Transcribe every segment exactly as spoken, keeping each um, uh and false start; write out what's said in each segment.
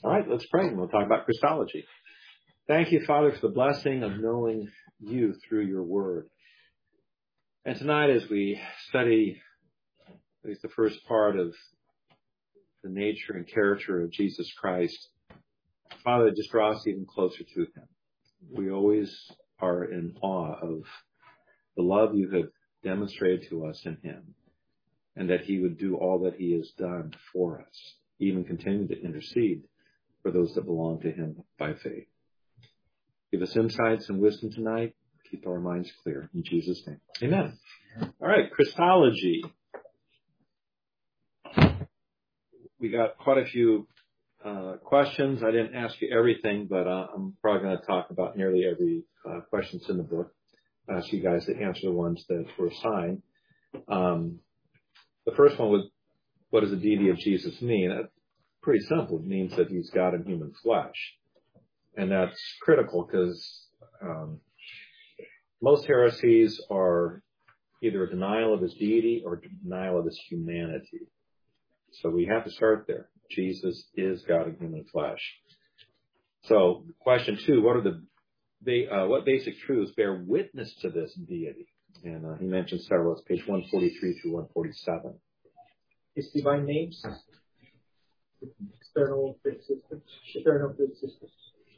All right, let's pray, and we'll talk about Christology. Thank you, Father, for the blessing of knowing you through your word. And tonight, as we study at least the first part of the nature and character of Jesus Christ, Father, just draw us even closer to him. We always are in awe of the love you have demonstrated to us in him, and that he would do all that he has done for us, even continue to intercede for those that belong to him by faith. Give us insights and wisdom tonight. Keep our minds clear. In Jesus' name, amen. All right, Christology. We got quite a few uh, questions. I didn't ask you everything, but uh, I'm probably going to talk about nearly every uh, question in the book. I ask you guys to answer the ones that were assigned. Um, the first one was, what does the deity of Jesus mean? That's pretty simple. It means that he's God in human flesh. And that's critical because um, most heresies are either a denial of his deity or denial of his humanity. So we have to start there. Jesus is God in human flesh. So question two, what are the uh, what basic truths bear witness to this deity? And uh, he mentioned several. It's page one forty-three through one forty-seven. His divine names, external existence, eternal existence.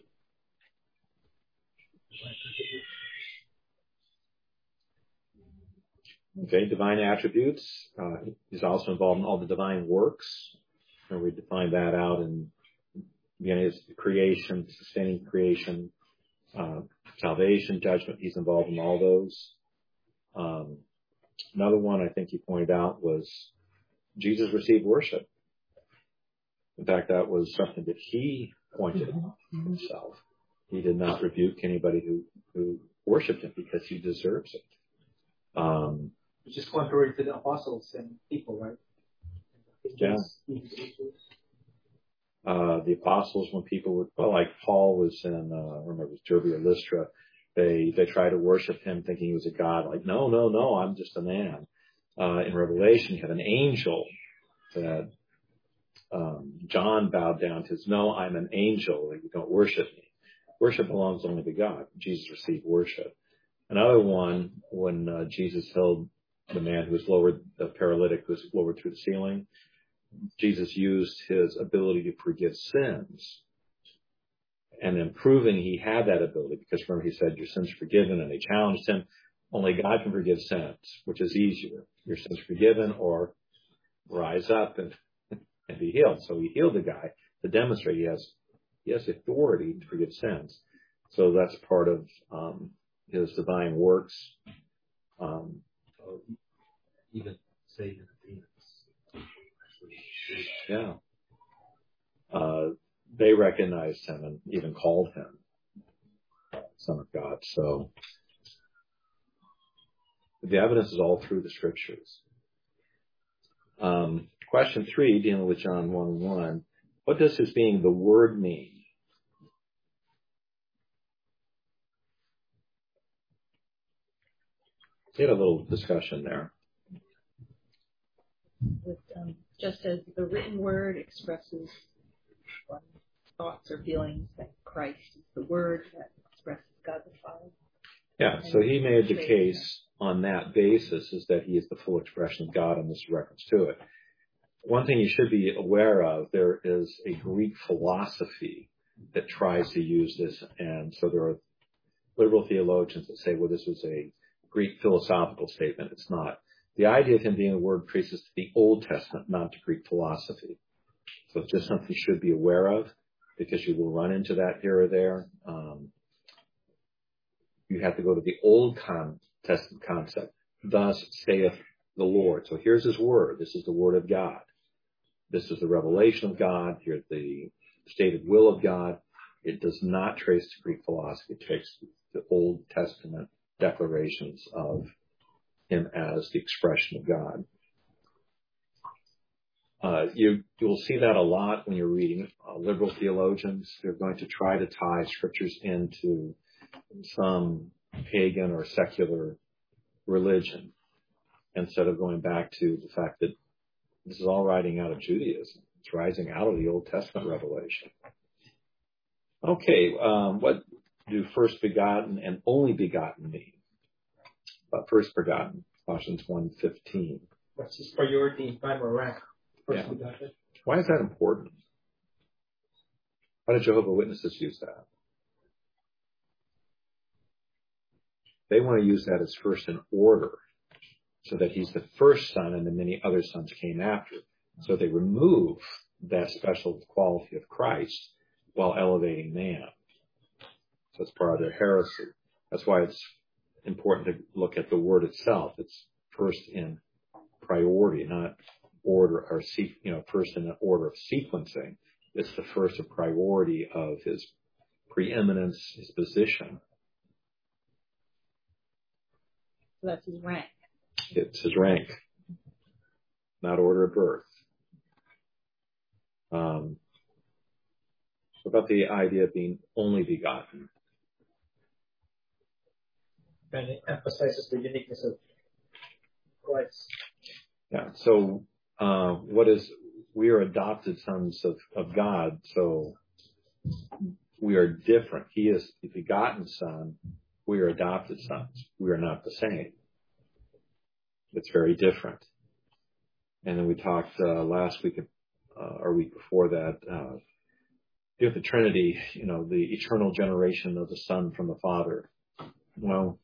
Okay, divine attributes. Uh, he's also involved in all the divine works. And we define that out in beginning of creation, sustaining creation, uh, salvation, judgment. He's involved in all those. Um, another one I think he pointed out was Jesus received worship. In fact, that was something that he pointed out himself. He did not rebuke anybody who, who worshipped him because he deserves it. Um, Which is contrary to the apostles and people, right? Yeah. Uh, the apostles, when people were, well, like Paul was in, uh, I remember it was Derbe or Lystra, they, they tried to worship him thinking he was a god. Like, no, no, no, I'm just a man. Uh, in Revelation, you have an angel that, um, John bowed down to. No, I'm an angel. You don't worship me. Worship belongs only to God. Jesus received worship. Another one, when uh, Jesus healed the man who was lowered, the paralytic who was lowered through the ceiling, Jesus used his ability to forgive sins. And then proving he had that ability, because remember he said, your sins are forgiven, and they challenged him. Only God can forgive sins, which is easier. Your sins are forgiven, or rise up and, and be healed. So he healed the guy to demonstrate he has, he has authority to forgive sins. So that's part of um, his divine works. Um, even say the demons. Yeah. Uh, they recognized him and even called him Son of God. So the evidence is all through the scriptures. Um, question three, dealing with John one one. What does his being the Word mean? We had a little discussion there. With, um, just as the written word expresses thoughts or feelings, that Christ is the word that expresses God the Father. Yeah, so he made the case on that basis is that he is the full expression of God, and this reference to it. One thing you should be aware of, there is a Greek philosophy that tries to use this, and so there are liberal theologians that say, well, this was a Greek philosophical statement. It's not. The idea of him being a word traces to the Old Testament, not to Greek philosophy. So it's just something you should be aware of, because you will run into that here or there. Um, you have to go to the Old Testament concept. Thus saith the Lord. So here's his word. This is the word of God. This is the revelation of God. Here's the stated will of God. It does not trace to Greek philosophy. It traces to the Old Testament declarations of him as the expression of God. Uh, you, you'll see that a lot when you're reading uh, liberal theologians. They're going to try to tie scriptures into some pagan or secular religion instead of going back to the fact that this is all writing out of Judaism. It's rising out of the Old Testament revelation. Okay, um, what do first begotten and only begotten mean? Uh, first begotten, Colossians one fifteen. What's his priority in time or rank? First Yeah. begotten. Why is that important? Why do Jehovah's Witnesses use that? They want to use that as first in order, so that he's the first son and then many other sons came after. So they remove that special quality of Christ while elevating man. So it's part of their heresy. That's why it's important to look at the word itself. It's first in priority, not order or you know first in an order of sequencing. It's the first of priority of his preeminence, his position. So that's his rank. It's his rank, not order of birth. Um, what about the idea of being only begotten? And it emphasizes the uniqueness of Christ. Yeah. So, uh, what is, we are adopted sons of, of God, so we are different. He is the begotten son. We are adopted sons. We are not the same. It's very different. And then we talked, uh, last week, uh, or week before that, uh, with the Trinity, you know, the eternal generation of the Son from the Father. Well,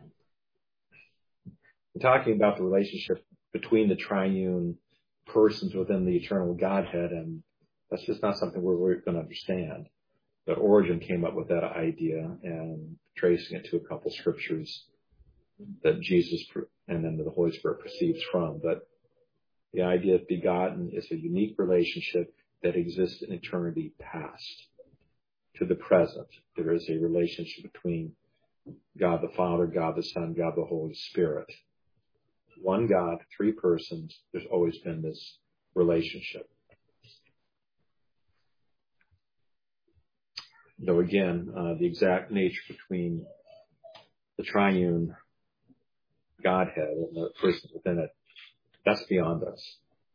we're talking about the relationship between the triune persons within the eternal Godhead, and that's just not something we're, we're going to understand. But Origen came up with that idea and tracing it to a couple scriptures that Jesus and then the Holy Spirit proceeds from. But the idea of begotten is a unique relationship that exists in eternity past to the present. There is a relationship between God the Father, God the Son, God the Holy Spirit. One God, three persons, there's always been this relationship. Though again, uh, the exact nature between the triune Godhead and the persons within it, that's beyond us.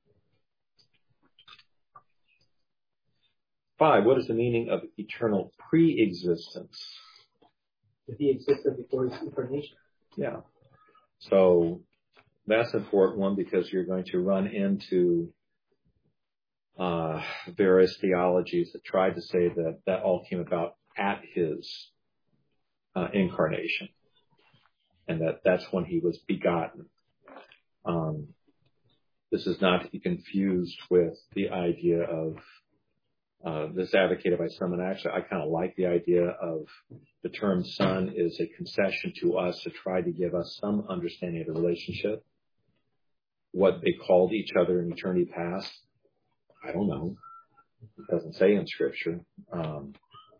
Five, what is the meaning of eternal pre-existence? That he existed before his incarnation. Yeah. So that's an important one because you're going to run into uh, various theologies that tried to say that that all came about at his uh, incarnation and that that's when he was begotten. Um, this is not to be confused with the idea of uh, this advocated by some, and actually I kind of like the idea of the term son is a concession to us to try to give us some understanding of the relationship. What they called each other in eternity past, I don't know. It doesn't say in Scripture. Um,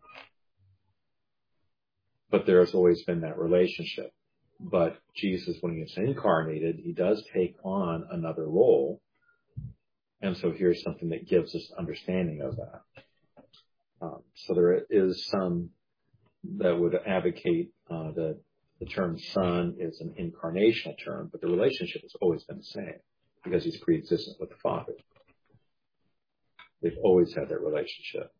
but there has always been that relationship. But Jesus, when he is incarnated, he does take on another role. And so here's something that gives us understanding of that. Um, so there is some that would advocate uh, that the term son is an incarnational term, but the relationship has always been the same because he's pre-existent with the Father. They've always had that relationship.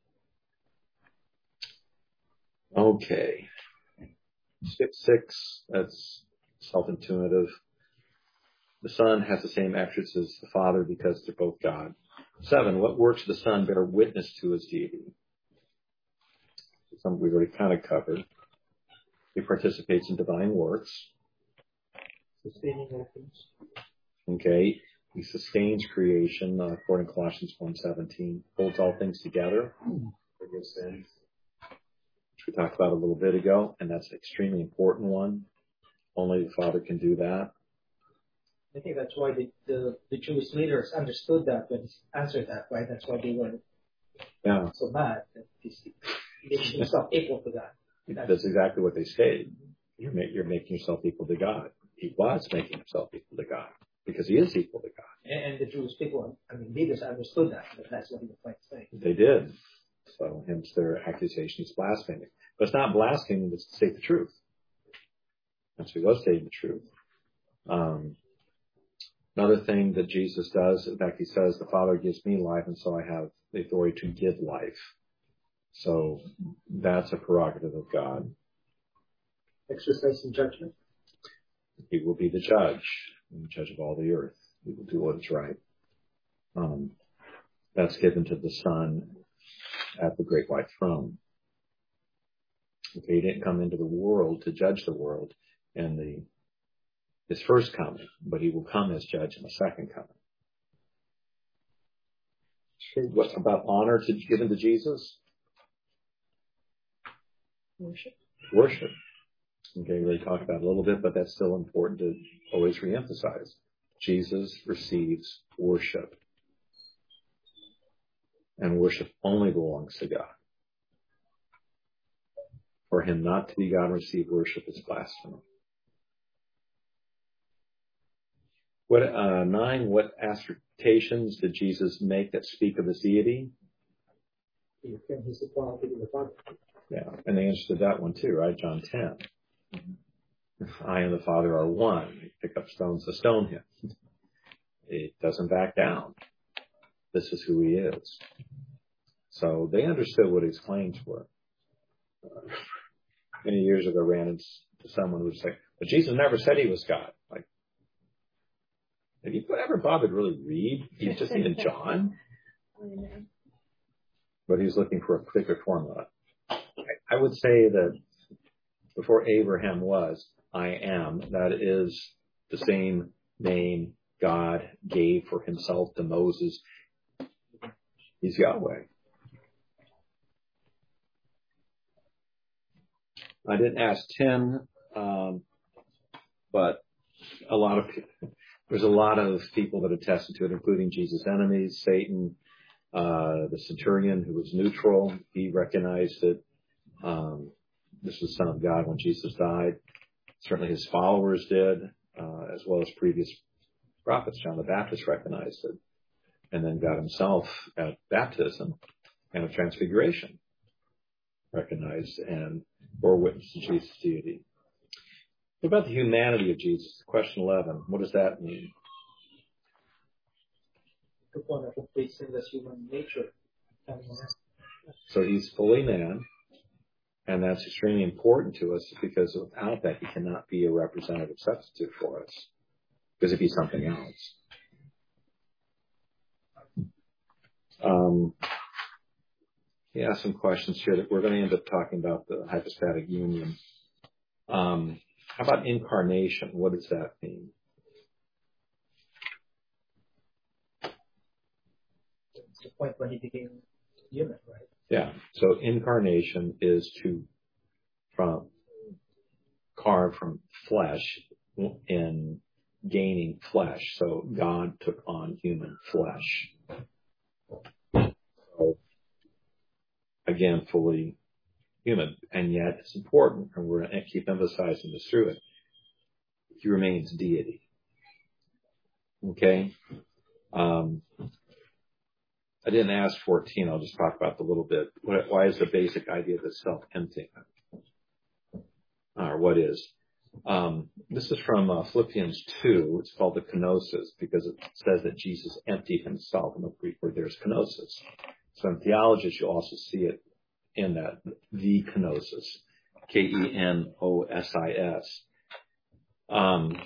Okay. Skip six, that's self-intuitive. The Son has the same attributes as the Father because they're both God. Seven, what works of the Son bear witness to his deity? Something we've already kind of covered. He participates in divine works. Sustaining all things. Okay. He sustains creation, uh, according to Colossians one seventeen. Holds all things together. Forgives sins. Which we talked about a little bit ago, and that's an extremely important one. Only the Father can do that. I think that's why the, the, the Jewish leaders understood that when he answered that, right? That's why they were Yeah. so mad that he's making himself equal to God. That's, that's exactly what they stated. You're, ma- you're making yourself equal to God. He was making himself equal to God because he is equal to God. And, and the Jewish people, I mean, leaders understood that, but that's what he was trying to say. They did. So hence their accusation is blaspheming. But it's not blaspheming, it's to state the truth. And so he was stating the truth. Um, Another thing that Jesus does, in fact, he says, the Father gives me life, and so I have the authority to give life. So that's a prerogative of God. Exercising judgment. He will be the judge, the judge of all the earth. He will do what is right. Um, that's given to the Son at the great white throne. Okay, he didn't come into the world to judge the world in the his first coming, but he will come as judge in the second coming. Okay, what about honor to given to Jesus? Worship. Worship. Okay, we already talked about it a little bit, but that's still important to always reemphasize. Jesus receives worship. And worship only belongs to God. For him not to be God and receive worship is blasphemy. What, uh, nine, what assertions did Jesus make that speak of his deity? He's equality to the Father. Yeah, and they answered that one too, right? John ten. Mm-hmm. I and the Father are one. Pick up stones to stone him. It doesn't back down. This is who he is. So they understood what his claims were. Uh, many years ago, I ran into someone who was like, but Jesus never said he was God. Like, have you ever bothered to really read? He's just even John. But he's looking for a particular formula. I would say that before Abraham was, I am. That is the same name God gave for himself to Moses. He's Yahweh. I didn't ask ten, um, but a lot of there's a lot of people that attested to it, including Jesus' enemies, Satan, uh, the centurion who was neutral. He recognized that um, this was the Son of God when Jesus died. Certainly his followers did, uh, as well as previous prophets. John the Baptist recognized it. And then God himself at baptism and at transfiguration recognized and bore witness to Jesus' deity. What about the humanity of Jesus? Question eleven. What does that mean? Took on a complete sinless human nature. So he's fully man, and that's extremely important to us because without that, he cannot be a representative substitute for us. Because if he's something else. Um, he asked some questions here that we're going to end up talking about the hypostatic union. Um, how about incarnation? What does that mean? It's the point when he became human, right? Yeah. So incarnation is to from carve from flesh in gaining flesh. So God took on human flesh. So again, fully human, and yet it's important, and we're going to keep emphasizing this through it. He remains deity. Okay. Um, I didn't ask fourteen. I'll just talk about it a little bit. What, why is the basic idea of the self-emptying? Or what is? Um, this is from uh, Philippians two. It's called the kenosis because it says that Jesus emptied himself. In the Greek word, there's kenosis. So in theology, you'll also see it in that, the kenosis. K E N O S I S. Um,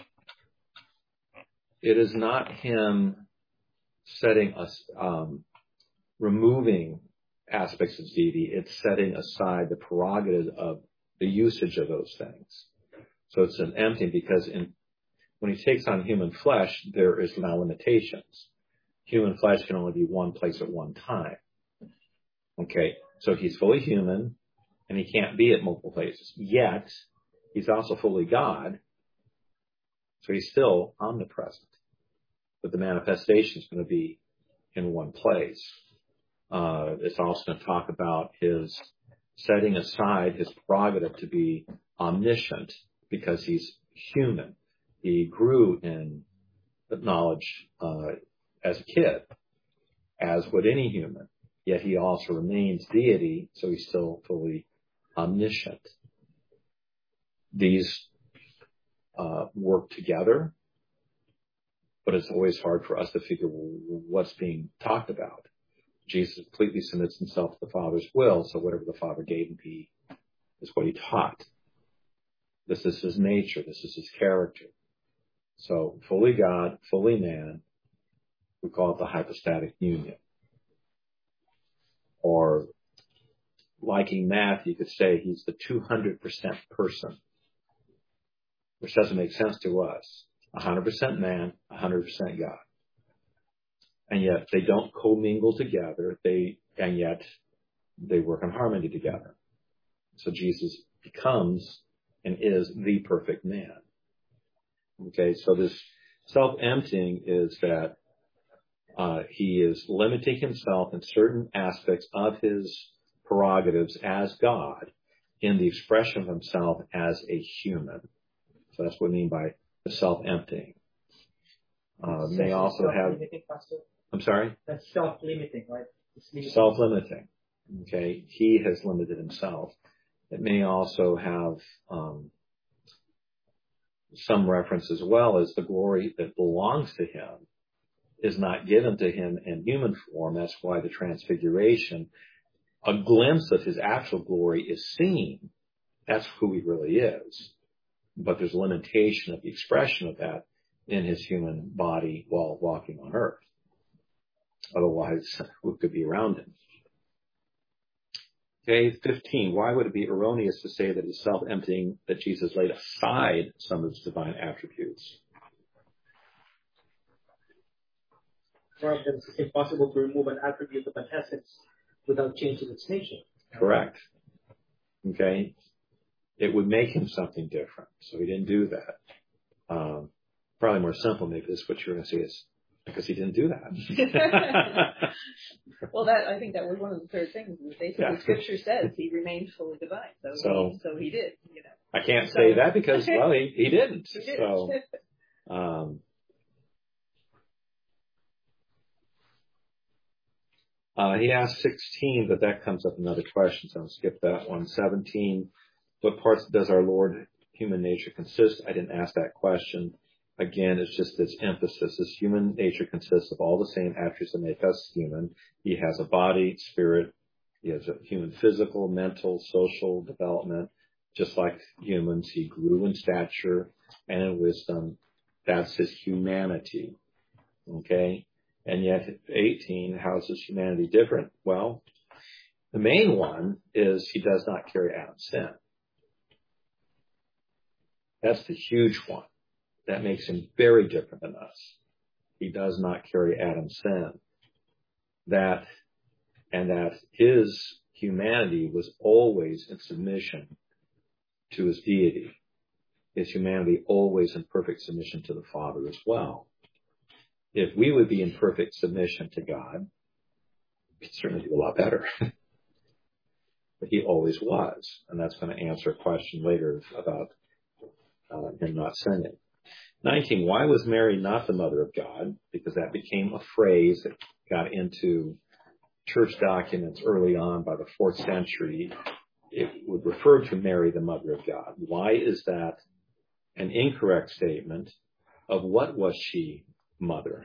it is not him setting us, um, removing aspects of deity. It's setting aside the prerogative of the usage of those things. So it's an emptying because in, when he takes on human flesh, there is now limitations. Human flesh can only be one place at one time. Okay, so he's fully human and he can't be at multiple places. Yet, he's also fully God, so he's still omnipresent. But the manifestation is going to be in one place. Uh, it's also going to talk about his setting aside his prerogative to be omniscient because he's human. He grew in knowledge uh, as a kid, as would any human. Yet he also remains deity, so he's still fully omniscient. These uh, work together, but it's always hard for us to figure what's being talked about. Jesus completely submits himself to the Father's will, so whatever the Father gave him, he is what he taught. This is his nature. This is his character. So fully God, fully man, we call it the hypostatic union. Or liking math, you could say he's the two hundred percent person, which doesn't make sense to us. one hundred percent man, one hundred percent God. And yet they don't commingle together. They, and yet they work in harmony together. So Jesus becomes and is the perfect man. Okay, so this self-emptying is that uh, he is limiting himself in certain aspects of his prerogatives as God in the expression of himself as a human. So that's what I mean by the self-emptying. Uh, may also have, I'm sorry? That's self-limiting, right? It's limiting. Self-limiting. Okay, he has limited himself. It may also have um, some reference as well as the glory that belongs to him is not given to him in human form. That's why the transfiguration, a glimpse of his actual glory is seen. That's who he really is. But there's a limitation of the expression of that in his human body while walking on earth. Otherwise, who could be around him? Okay, fifteen. Why would it be erroneous to say that it's self-emptying that Jesus laid aside some of his divine attributes? Rather than it's impossible to remove an attribute of an essence without changing its nature. Correct. Okay. It would make him something different. So he didn't do that. Um, probably more simple, maybe this is what you're going to say is because he didn't do that. Well, that I think that was one of the third things. Basically, yeah. Scripture says he remained fully divine, so so he, so he did. You know, I can't so, say that because well, he, he didn't. He did. So, um, uh, he asked sixteen, but that comes up another question, so I'll skip that one. seventeen, what parts does our Lord human nature consist? I didn't ask that question. Again, it's just this emphasis. This human nature consists of all the same attributes that make us human. He has a body, spirit. He has a human physical, mental, social development. Just like humans, he grew in stature and in wisdom. That's his humanity. Okay? And yet, eighteen, how is his humanity different? Well, the main one is he does not carry Adam's sin. That's the huge one. That makes him very different than us. He does not carry Adam's sin. That, and that his humanity was always in submission to his deity. His humanity always in perfect submission to the Father as well. If we would be in perfect submission to God, we'd certainly do a lot better. But he always was. And that's going to answer a question later about uh, him not sinning. nineteen, why was Mary not the mother of God? Because that became a phrase that got into church documents early on by the fourth century. It would refer to Mary, the mother of God. Why is that an incorrect statement? Of what was she mother?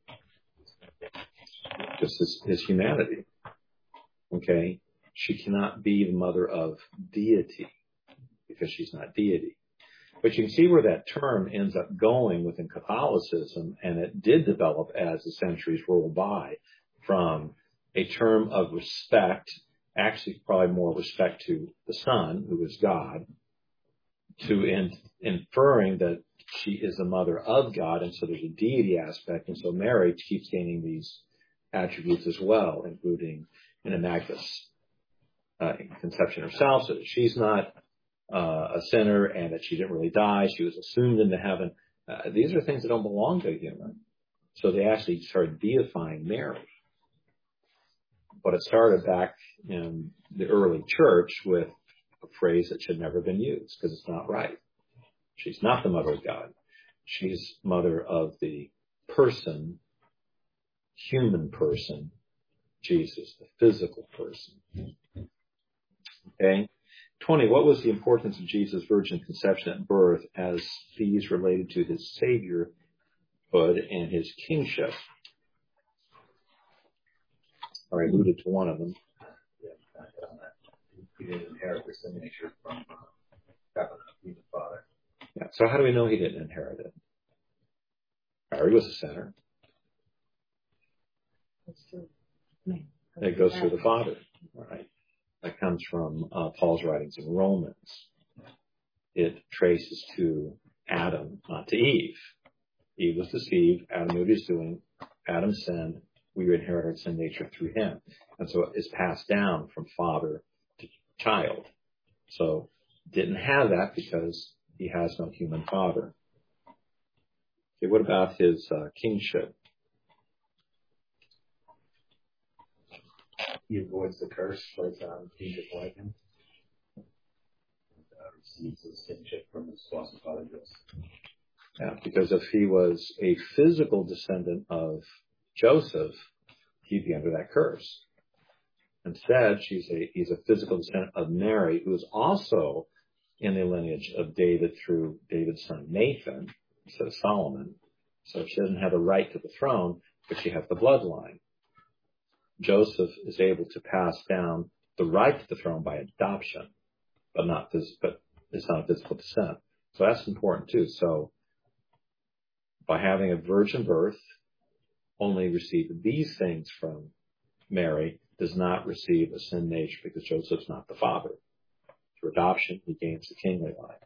Just his, his humanity. Okay? She cannot be the mother of deity because she's not deity. But you can see where that term ends up going within Catholicism, and it did develop as the centuries rolled by from a term of respect, actually probably more respect to the Son, who is God, to in, inferring that she is the mother of God, and so there's a deity aspect, and so Mary keeps gaining these attributes as well, including an immaculate uh, conception herself, so that she's not uh, a sinner and that she didn't really die. She was assumed into heaven. Uh, these are things that don't belong to a human. So they actually started deifying Mary. But it started back in the early church with a phrase that should never have been used because it's not right. She's not the mother of God. She's mother of the person, human person, Jesus, the physical person. Okay. twenty, what was the importance of Jesus' virgin conception at birth as these related to his Savior and his kingship. I alluded to one of them. Yeah, on that. He didn't inherit the sin nature from uh, God, the Father. Yeah. So how do we know he didn't inherit it? Mary was a sinner. It goes through the Father, right? That comes from uh, Paul's writings in Romans. It traces to Adam, not to Eve. Eve was deceived. Adam knew what he was doing. Adam sinned. We inherit our sin nature through him. And so it's passed down from father to child. So didn't have that because he has no human father. Okay, what about his uh, kingship? He avoids the curse, plays on kingship like him, and uh, receives his kingship from his foster father Joseph. Yeah, because if he was a physical descendant of Joseph, he'd be under that curse. Instead, she's a, he's a physical descendant of Mary, who is also in the lineage of David through David's son Nathan, instead of Solomon. So she doesn't have the right to the throne, but she has the bloodline. Joseph is able to pass down the right to the throne by adoption, but not this, but it's not a physical descent. So that's important too. So by having a virgin birth, only receive these things from Mary, does not receive a sin nature because Joseph's not the father. Through adoption, he gains the kingly line.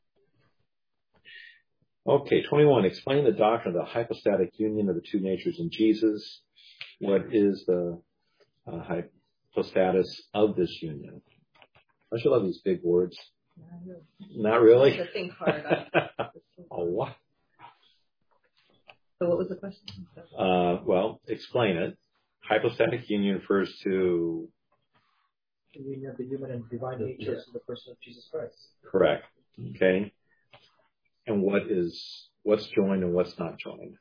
Okay, twenty-one. Explain the doctrine of the hypostatic union of the two natures in Jesus. What is the uh, hypostatus of this union? I should love these big words. Not really? To think hard on. Oh, what? So what was the question? Uh, well, explain it. Hypostatic union refers to... The union of the human and divine natures in the person of Jesus Christ. Correct. Okay. And what is, what's joined and what's not joined?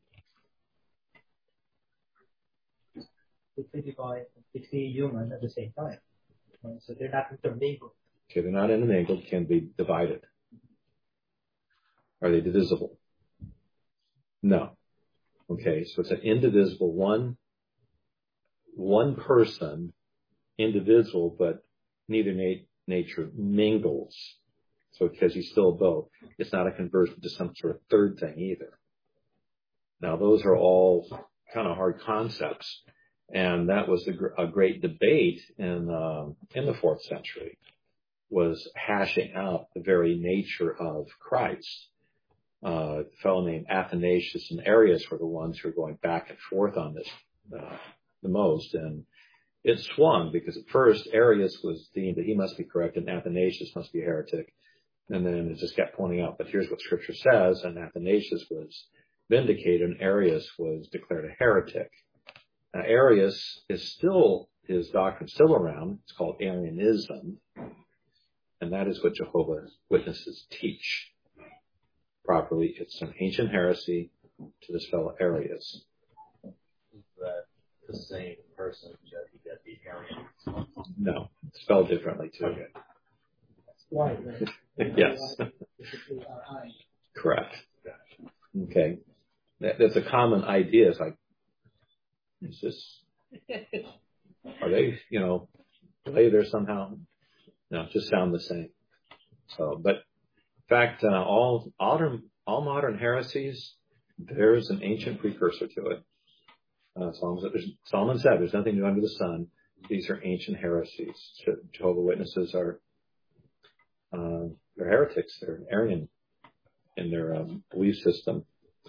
Completely divine and completely human at the same time. So they're not intermingled. Okay, they're not intermingled, can be divided. Are they divisible? No. Okay, so it's an indivisible, one, one person, individual, but neither nat- nature mingles. So because he's still both, it's not a conversion to some sort of third thing either. Now those are all kind of hard concepts, and that was a, gr- a great debate in uh, in the fourth century, was hashing out the very nature of Christ. Uh, a fellow named Athanasius and Arius were the ones who were going back and forth on this uh, the most, and it swung because at first Arius was deemed that he must be correct and Athanasius must be a heretic, and then it just kept pointing out, but here's what Scripture says, and Athanasius was vindicated and Arius was declared a heretic. Now Arius is still, his doctrine is still around. It's called Arianism, and that is what Jehovah's Witnesses teach. Properly, it's an ancient heresy to this fellow Arius. Is that the same person that he got the Arian? No, it's spelled differently too. Okay. That's why, right? Yes. Correct. Okay. That, that's a common idea. It's like, is this, are they, you know, are they there somehow? No, just sound the same. So, but in fact, uh, all, all, all modern heresies, there's an ancient precursor to it. Uh, Solomon, Solomon said there's nothing new under the sun. These are ancient heresies. Jehovah's Witnesses are uh, they're heretics. They're Arian in their um, belief system.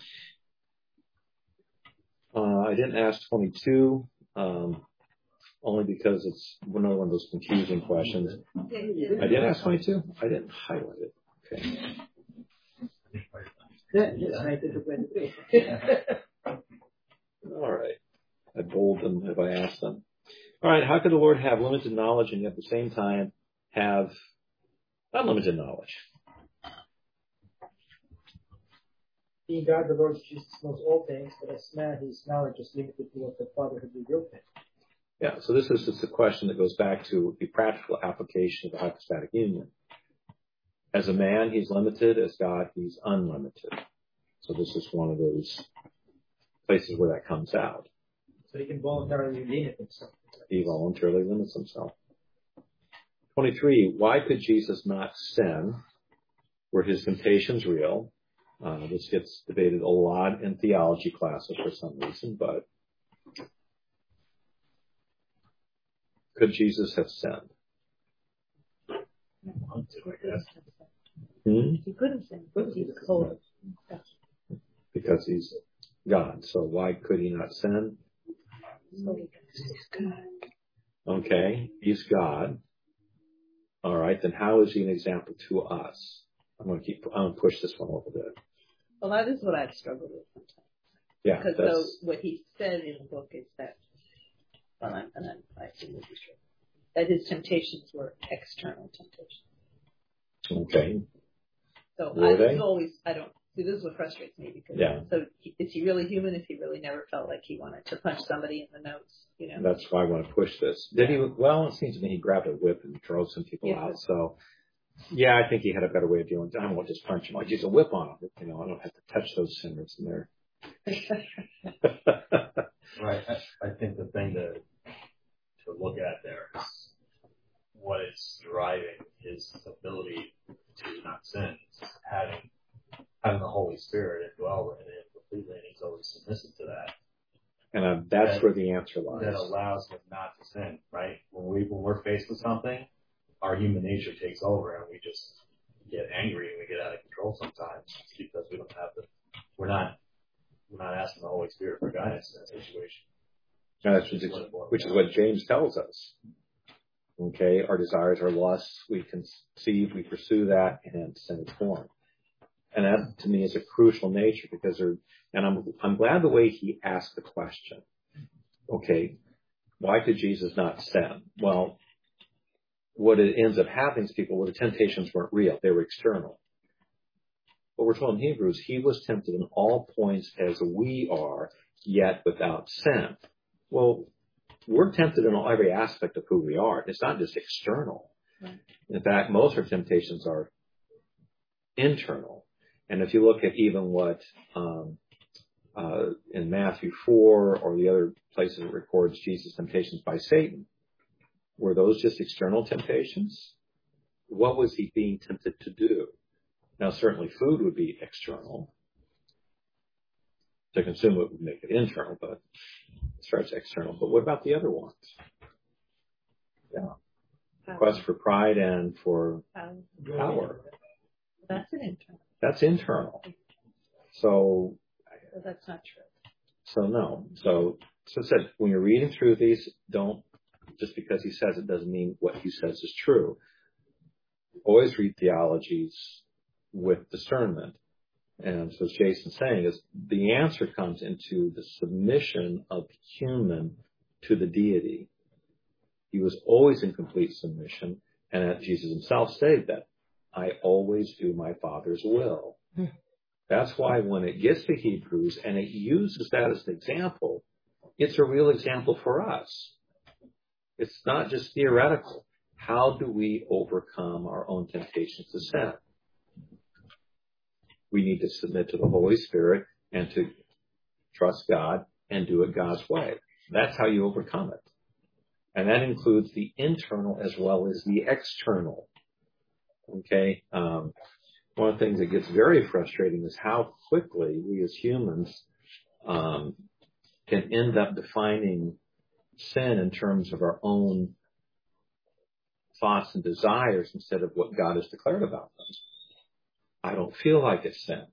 Uh, I didn't ask twenty-two um, only because it's another one of those confusing questions. I did ask twenty-two. I didn't highlight it. Okay. All right. I bold them if I ask them. All right. How could the Lord have limited knowledge and yet at the same time have unlimited knowledge? Being God, the Lord Jesus knows all things, but as man, his knowledge is limited to what the Father has revealed to him. Yeah. So this is just a question that goes back to the practical application of the hypostatic union. As a man, he's limited. As God, he's unlimited. So this is one of those places where that comes out. So he can voluntarily limit himself. He voluntarily limits himself. twenty-three, why could Jesus not sin? Were his temptations real? Uh, this gets debated a lot in theology classes for some reason, but could Jesus have sinned? Hmm? He couldn't sin because he was holy. Because he's God. So why could he not sin? Okay, he's God. All right, then how is he an example to us? I'm going to keep. I'm going to push this one a little bit. Well, that is what I've struggled with sometimes. Yeah, because that's, so what he said in the book is that, well, I'm, and I'm, I think this is true, that his temptations were external temptations. okay. So Were I they? always, I don't. See, this is what frustrates me because Yeah. so he, is he really human if he really never felt like he wanted to punch somebody in the nose? You know. That's why I want to push this. Did he? Well, it seems to me he grabbed a whip and drove some people Yeah. out. So, yeah, I think he had a better way of dealing with it. I won't just punch him. I'll use a whip on him. You know, I don't have to touch those sinners in there. Right. I, I think the thing to to look at there is what is driving his ability to not sin. It's having having the Holy Spirit indwell in him completely, and he's always submissive to that. And uh, that's that, where the answer lies. That allows him not to sin, right? When we when we're faced with something, our human nature takes over, and we just get angry and we get out of control sometimes because we don't have the we're not we're not asking the Holy Spirit for guidance in that situation. That's which, is, which is what James tells us. Okay, our desires are lusts. We conceive, we pursue that, and sin is born. And that, to me, is a crucial nature because there. And I'm I'm glad the way he asked the question. Okay, why could Jesus not sin? Well, what it ends up happening is people, well, the temptations weren't real; they were external. But we're told in Hebrews, he was tempted in all points as we are, yet without sin. Well, we're tempted in every aspect of who we are. It's not just external. Right. In fact, most of our temptations are internal. And if you look at even what um, uh, in Matthew four or the other places it records Jesus' temptations by Satan, were those just external temptations? What was he being tempted to do? Now, certainly food would be external. To consume it would make it internal, but as far as external. But what about the other ones? Yeah. Quest for pride and for Um, power. that's an internal. That's internal. So, So that's not true. so no. So, so I said, when you're reading through these, don't, just because he says it doesn't mean what he says is true. Always read theologies with discernment. And so as Jason's saying is the answer comes into the submission of the human to the deity. He was always in complete submission. And that Jesus himself stated that I always do my Father's will. Hmm. That's why when it gets to Hebrews and it uses that as an example, it's a real example for us. It's not just theoretical. How do we overcome our own temptations to sin? We need to submit to the Holy Spirit and to trust God and do it God's way. That's how you overcome it. And that includes the internal as well as the external. Okay? Um, one of the things that gets very frustrating is how quickly we as humans um, can end up defining sin in terms of our own thoughts and desires instead of what God has declared about them. I don't feel like it's sin.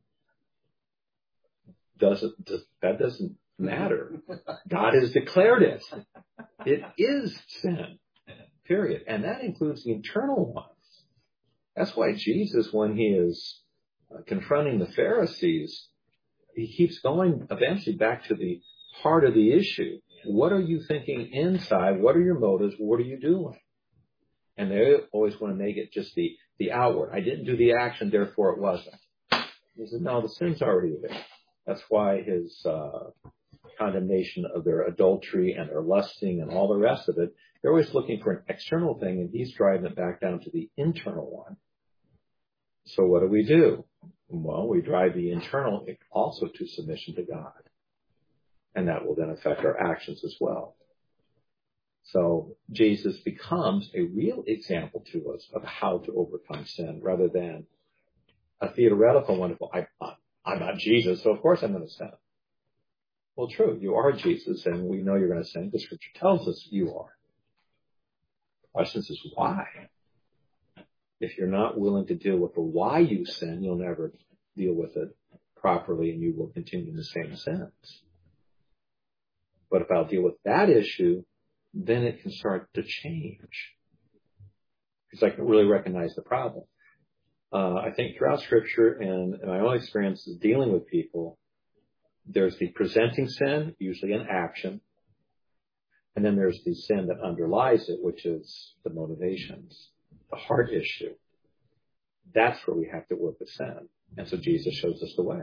Doesn't does, that doesn't matter. God has declared it. It is sin. Period. And that includes the internal ones. That's why Jesus, when he is uh, confronting the Pharisees, he keeps going eventually back to the heart of the issue. What are you thinking inside? What are your motives? What are you doing? And they always want to make it just the, the outward. I didn't do the action, therefore it wasn't. He said, no, the sin's already there. That's why his uh, condemnation of their adultery and their lusting and all the rest of it, they're always looking for an external thing, and he's driving it back down to the internal one. So what do we do? Well, we drive the internal also to submission to God. And that will then affect our actions as well. So Jesus becomes a real example to us of how to overcome sin rather than a theoretical one of, I, I'm not Jesus, so of course I'm going to sin. Well, true, you are Jesus, and we know you're going to sin. The Scripture tells us you are. The question is why? If you're not willing to deal with the why you sin, you'll never deal with it properly, and you will continue in the same sins. But if I'll deal with that issue, then it can start to change. Because I can really recognize the problem. Uh, I think throughout Scripture and, and my own experiences dealing with people, there's the presenting sin, usually an action, and then there's the sin that underlies it, which is the motivations, the heart issue. That's where we have to work with sin. And so Jesus shows us the way.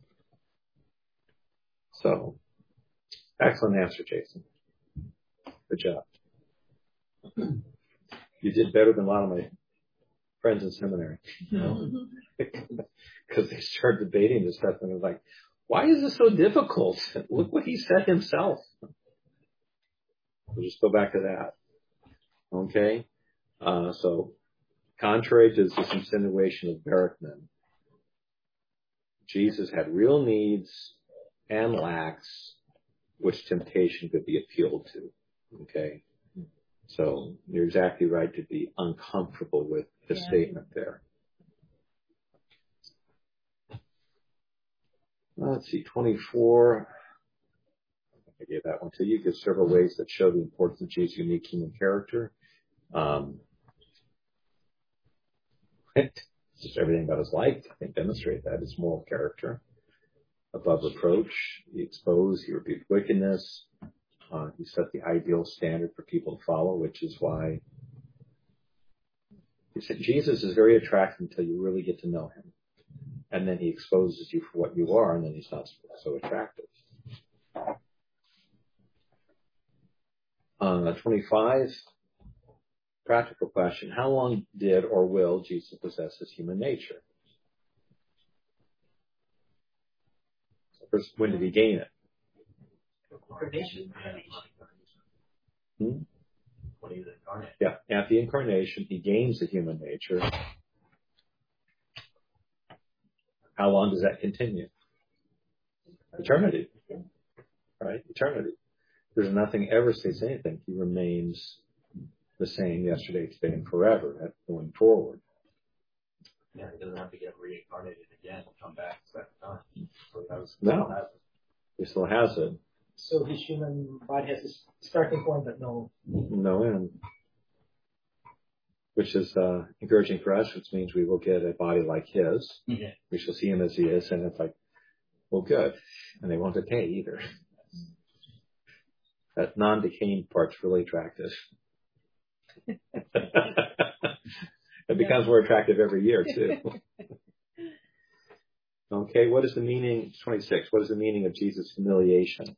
So, excellent answer, Jason. Good job. You did better than a lot of my friends in seminary. Because they started debating this stuff and they're like, why is this so difficult? Look what he said himself. We'll just go back to that. Okay? Uh, so, contrary to this insinuation of Berkman, Jesus had real needs and lacks which temptation could be appealed to. Okay? So, you're exactly right to be uncomfortable with the yeah. statement there. Let's see, twenty-four. I gave that one to you. Give several ways that show the importance of Jesus' unique human character. Um, just everything about his life, I think, demonstrate that. His moral character. Above reproach, he exposed, he rebuked wickedness. Uh, he set the ideal standard for people to follow, which is why he said Jesus is very attractive until you really get to know him. And then he exposes you for what you are, and then he's not so attractive. Uh, twenty-five, practical question. How long did or will Jesus possess his human nature? So first, when did he gain it? Incarnation. Hmm? When he was incarnate. Yeah, at the incarnation, he gains the human nature. How long does that continue? Eternity. Right? Eternity. There's nothing ever says anything. He remains the same yesterday, today, and forever going forward. Yeah, he doesn't have to get reincarnated again and come back a second time. So that was, no. He still has it. So his human body has a starting point, but no... No end. Which is uh, encouraging for us, which means we will get a body like his. Yeah. We shall see him as he is, and it's like, well, good. And they won't decay either. That non-decaying part's really attractive. It becomes more attractive every year, too. Okay, what is the meaning, twenty-six, what is the meaning of Jesus' humiliation?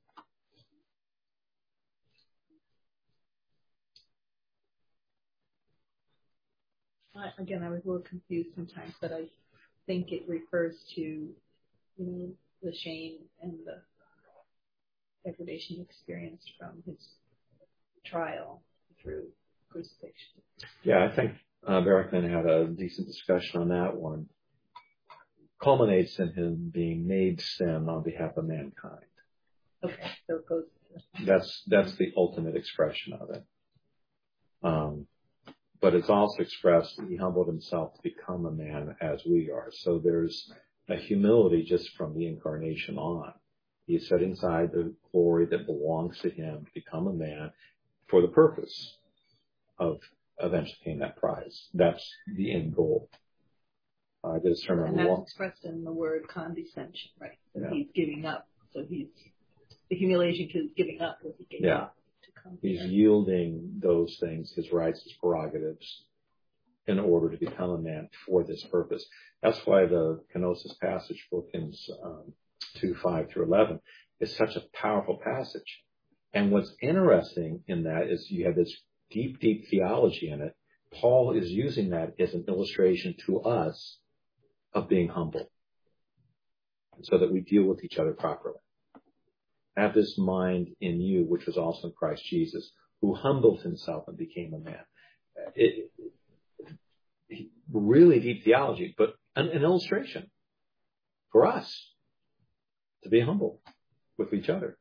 Again, I was a little confused sometimes, but I think it refers to, you know, the shame and the degradation experienced from his trial through crucifixion. Yeah, I think uh, Berkman had a decent discussion on that one. Culminates in him being made sin on behalf of mankind. Okay, so it goes. That's that's the ultimate expression of it. Um, but it's also expressed that he humbled himself to become a man as we are. So there's a humility just from the incarnation on. He set inside the glory that belongs to him to become a man for the purpose of eventually paying that price. That's the end goal. I did a sermon. And that's expressed in the word condescension, right? So yeah. He's giving up. So he's the humiliation is giving up what he gave yeah. up to come. He's here. yielding those things, his rights, his prerogatives, in order to become a man for this purpose. That's why the kenosis passage, Philippians um, two, five through eleven, is such a powerful passage. And what's interesting in that is you have this deep, deep theology in it. Paul is using that as an illustration to us of being humble so that we deal with each other properly. Have this mind in you, which was also in Christ Jesus, who humbled himself and became a man. It, it, really deep theology, but an, an illustration for us to be humble with each other.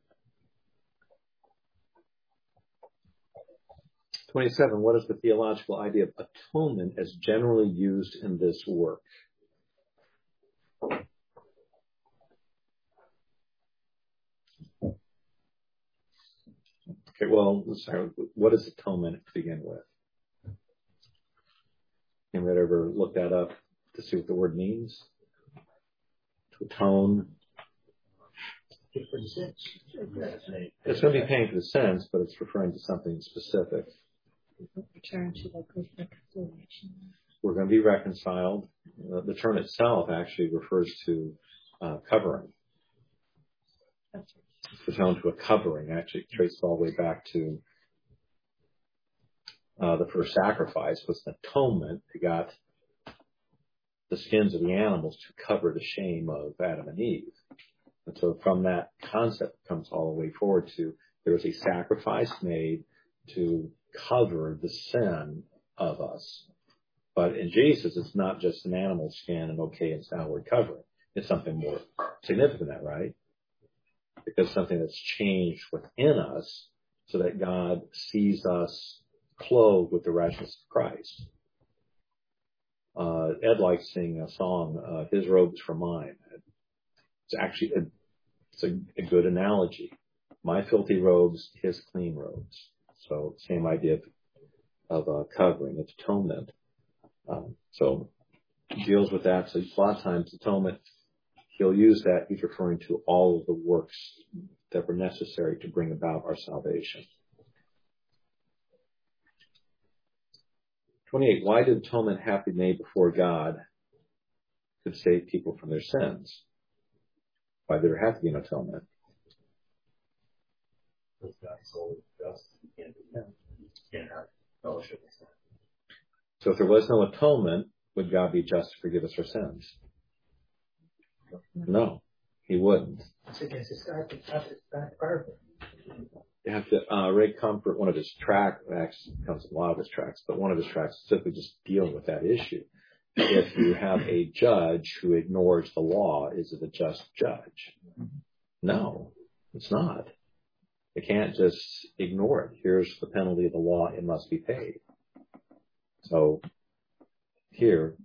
twenty-seven, what is the theological idea of atonement as generally used in this work? Okay, well, what is atonement to begin with? Anybody ever look that up to see what the word means? To atone. It's going to be paying for the sins, but it's referring to something specific. Return to like reconciliation. We're going to be reconciled. Uh, the term itself actually refers to uh, covering. That's right. It's atone to a covering. Actually, traces all the way back to uh, the first sacrifice was an atonement. They got the skins of the animals to cover the shame of Adam and Eve. And so from that concept comes all the way forward to there was a sacrifice made to cover the sin of us. But in Jesus, it's not just an animal skin and okay, it's outward covering. It's something more significant than that, right? Because something that's changed within us so that God sees us clothed with the righteousness of Christ. Uh, Ed likes singing a song, uh, His Robes for Mine. It's actually a, it's a, a good analogy. My filthy robes, his clean robes. So same idea of, of uh, covering. It's atonement. Um, so he deals with that. So a lot of times atonement, he'll use that. He's referring to all of the works that were necessary to bring about our salvation. twenty-eight. Why did atonement have to be made before God could save people from their sins? Why did there have to be an atonement? Because God's solely just. You can't, you can't have fellowship with Him. So if there was no atonement, would God be just to forgive us our sins? No, he wouldn't. It's against his character. You have to, uh, Ray Comfort, one of his tracks, actually comes in a lot of his tracks, but one of his tracks specifically just dealing with that issue. If you have a judge who ignores the law, is it a just judge? No, it's not. They can't just ignore it. Here's the penalty of the law. It must be paid. So here,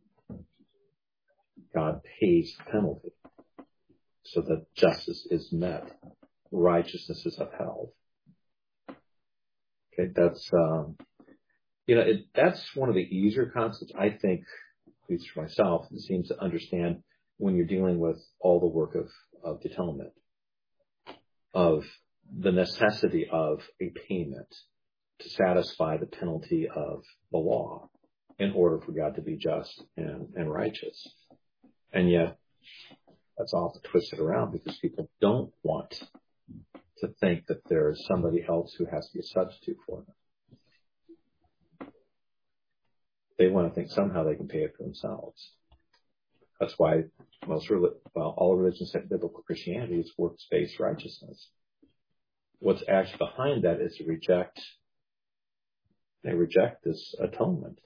God pays the penalty so that justice is met. Righteousness is upheld. Okay, that's, um, you know, it, that's one of the easier concepts, I think, at least for myself, it seems to understand when you're dealing with all the work of, of the atonement, of the necessity of a payment to satisfy the penalty of the law in order for God to be just and, and righteous. And yet, that's often twisted around because people don't want to think that there is somebody else who has to be a substitute for them. They want to think somehow they can pay it for themselves. That's why most, well, all religions except biblical Christianity is works-based righteousness. What's actually behind that is to reject, they reject this atonement.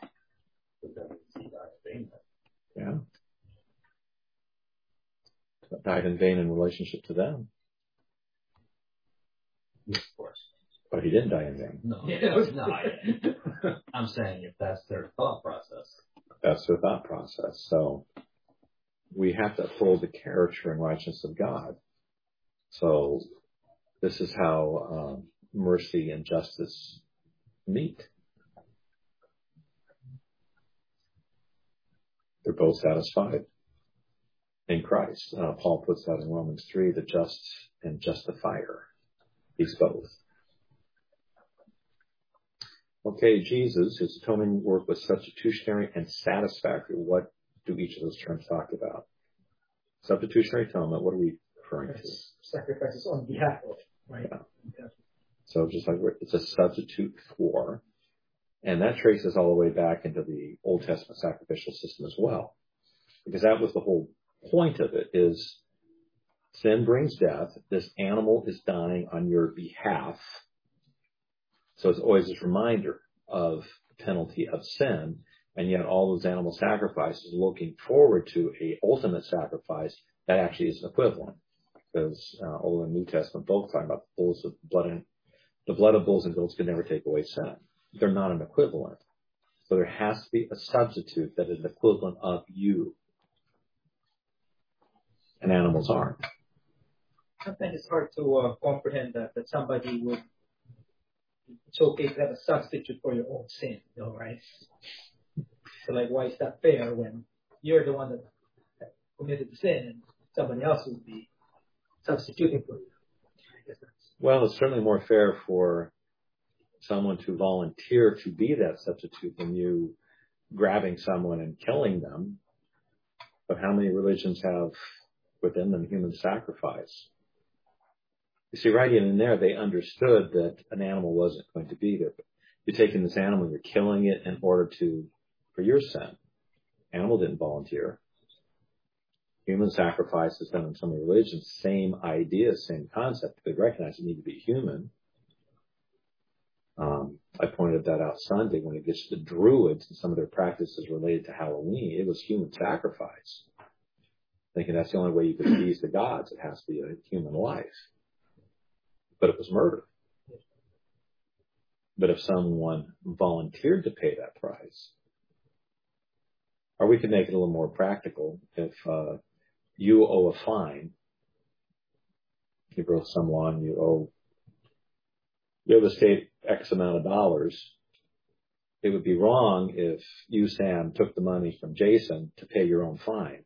Yeah. Died in vain in relationship to them. Of course. But he didn't die in vain. No, it was not. I'm saying if that's their thought process. That's their thought process. So we have to uphold the character and righteousness of God. So this is how um, mercy and justice meet. They're both satisfied in Christ. Uh, Paul puts that in Romans three, the just and justifier. He's both. Okay, Jesus, his atoning work was substitutionary and satisfactory. What do each of those terms talk about? Substitutionary atonement, what are we referring to? Sacrifices on behalf of, right? Yeah. Yeah. So just like it's a substitute for, and that traces all the way back into the Old Testament sacrificial system as well. Because that was the whole point of it, is Sin brings death. This animal is dying on your behalf. So it's always this reminder of the penalty of sin. And yet all those animal sacrifices looking forward to a ultimate sacrifice that actually is an equivalent. Because uh, Old and New Testament both talk about the bulls of blood and the blood of bulls and goats can never take away sin. They're not an equivalent. So there has to be a substitute that is an equivalent of you. And animals aren't. Sometimes it's hard to uh, comprehend that, that somebody would, it's okay to have a substitute for your own sin, you know, right? So like, why is that fair when you're the one that committed the sin and somebody else would be substituting for you? I guess that's... Well, it's certainly more fair for someone to volunteer to be that substitute than you grabbing someone and killing them. But how many religions have within them human sacrifice? You see, right in there, they understood that an animal wasn't going to be there. But you're taking this animal, you're killing it in order to, for your sin. Animal didn't volunteer. Human sacrifice is done in some religions. Same idea, same concept. They recognize you need to be human. Um, I pointed that out Sunday when it gets to the Druids and some of their practices related to Halloween. It was human sacrifice. Thinking that's the only way you could appease the gods. It has to be a human life. But it was murder. But if someone volunteered to pay that price, or we could make it a little more practical, if uh, you owe a fine, you broke some law and you owe, you owe the state X amount of dollars, it would be wrong if you, Sam, took the money from Jason to pay your own fine.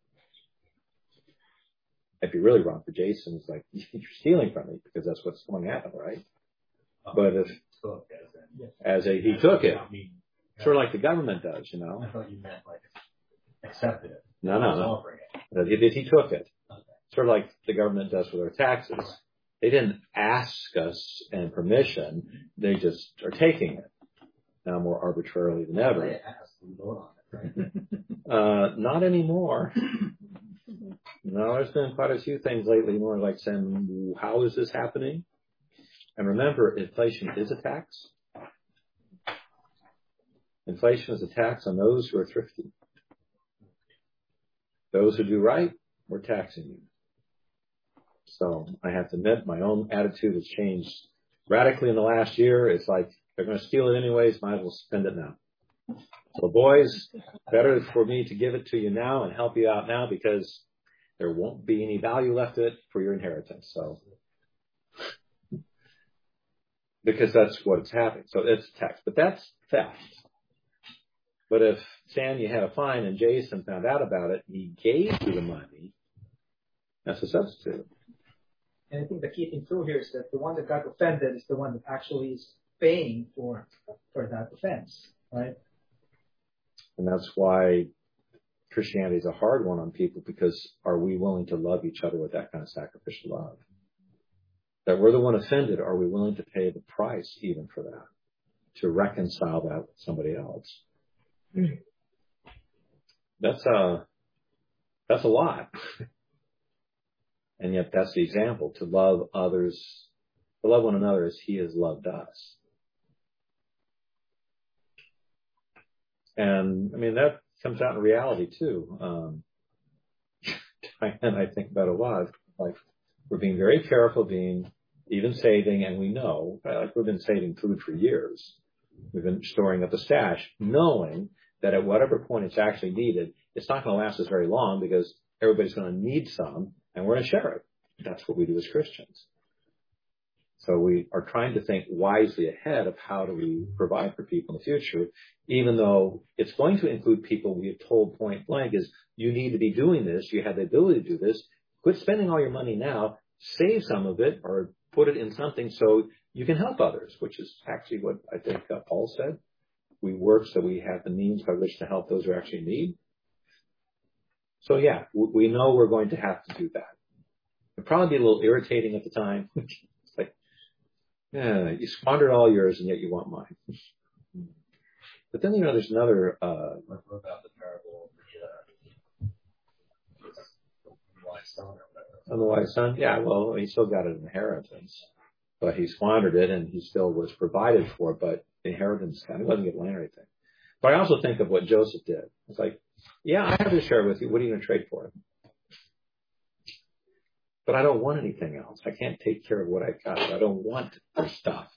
It'd be really wrong for Jason. It's like, you're stealing from me because that's what's going to happen, right? Oh, but if, as a, he took it, sort of like the government does, you know. I thought you meant like accepted it. No, no, no. He, he took it. Okay. Sort of like the government does with our taxes. Right. They didn't ask us and permission. They just are taking it. Now more arbitrarily than ever. They asked the Lord on it, right? uh, not anymore. No, there's been quite a few things lately more like saying, how is this happening? And remember, inflation is a tax. Inflation is a tax on those who are thrifty. Those who do right, we're taxing you. So I have to admit, my own attitude has changed radically in the last year. It's like, they're going to steal it anyways, might as well spend it now. So boys, better for me to give it to you now and help you out now because there won't be any value left in it for your inheritance. So, because that's what's happening. So it's tax, but that's theft. But if, Sam, you had a fine and Jason found out about it, he gave you the money, that's a substitute. And I think the key thing through here is that the one that got offended is the one that actually is paying for for that offense, right? And that's why Christianity is a hard one on people, because are we willing to love each other with that kind of sacrificial love? That we're the one offended, are we willing to pay the price even for that? To reconcile that with somebody else? Mm. That's a, that's a lot. And yet that's the example, to love others, to love one another as he has loved us. And I mean, that comes out in reality too. Um, and I think about a lot, like we're being very careful, being even saving, and we know, like we've been saving food for years. We've been storing up a stash, knowing that at whatever point it's actually needed, it's not going to last us very long because everybody's going to need some, and we're going to share it. That's what we do as Christians. So we are trying to think wisely ahead of how do we provide for people in the future, even though it's going to include people we have told point blank is, you need to be doing this, you have the ability to do this, quit spending all your money now, save some of it, or put it in something so you can help others, which is actually what I think uh, Paul said. We work so we have the means by which to help those who actually need. So yeah, we know we're going to have to do that. It'd probably be a little irritating at the time. It's like, yeah, you squandered all yours and yet you want mine. But then, you know, there's another, uh, what about the parable of the, uh, wise son or whatever? And the wise son, yeah, well, he still got an inheritance, but he squandered it and he still was provided for, but the inheritance, he wasn't going to land anything. But I also think of what Joseph did. It's like, yeah, I have to share with you. What are you going to trade for it? But I don't want anything else. I can't take care of what I've got. I don't want their stuff.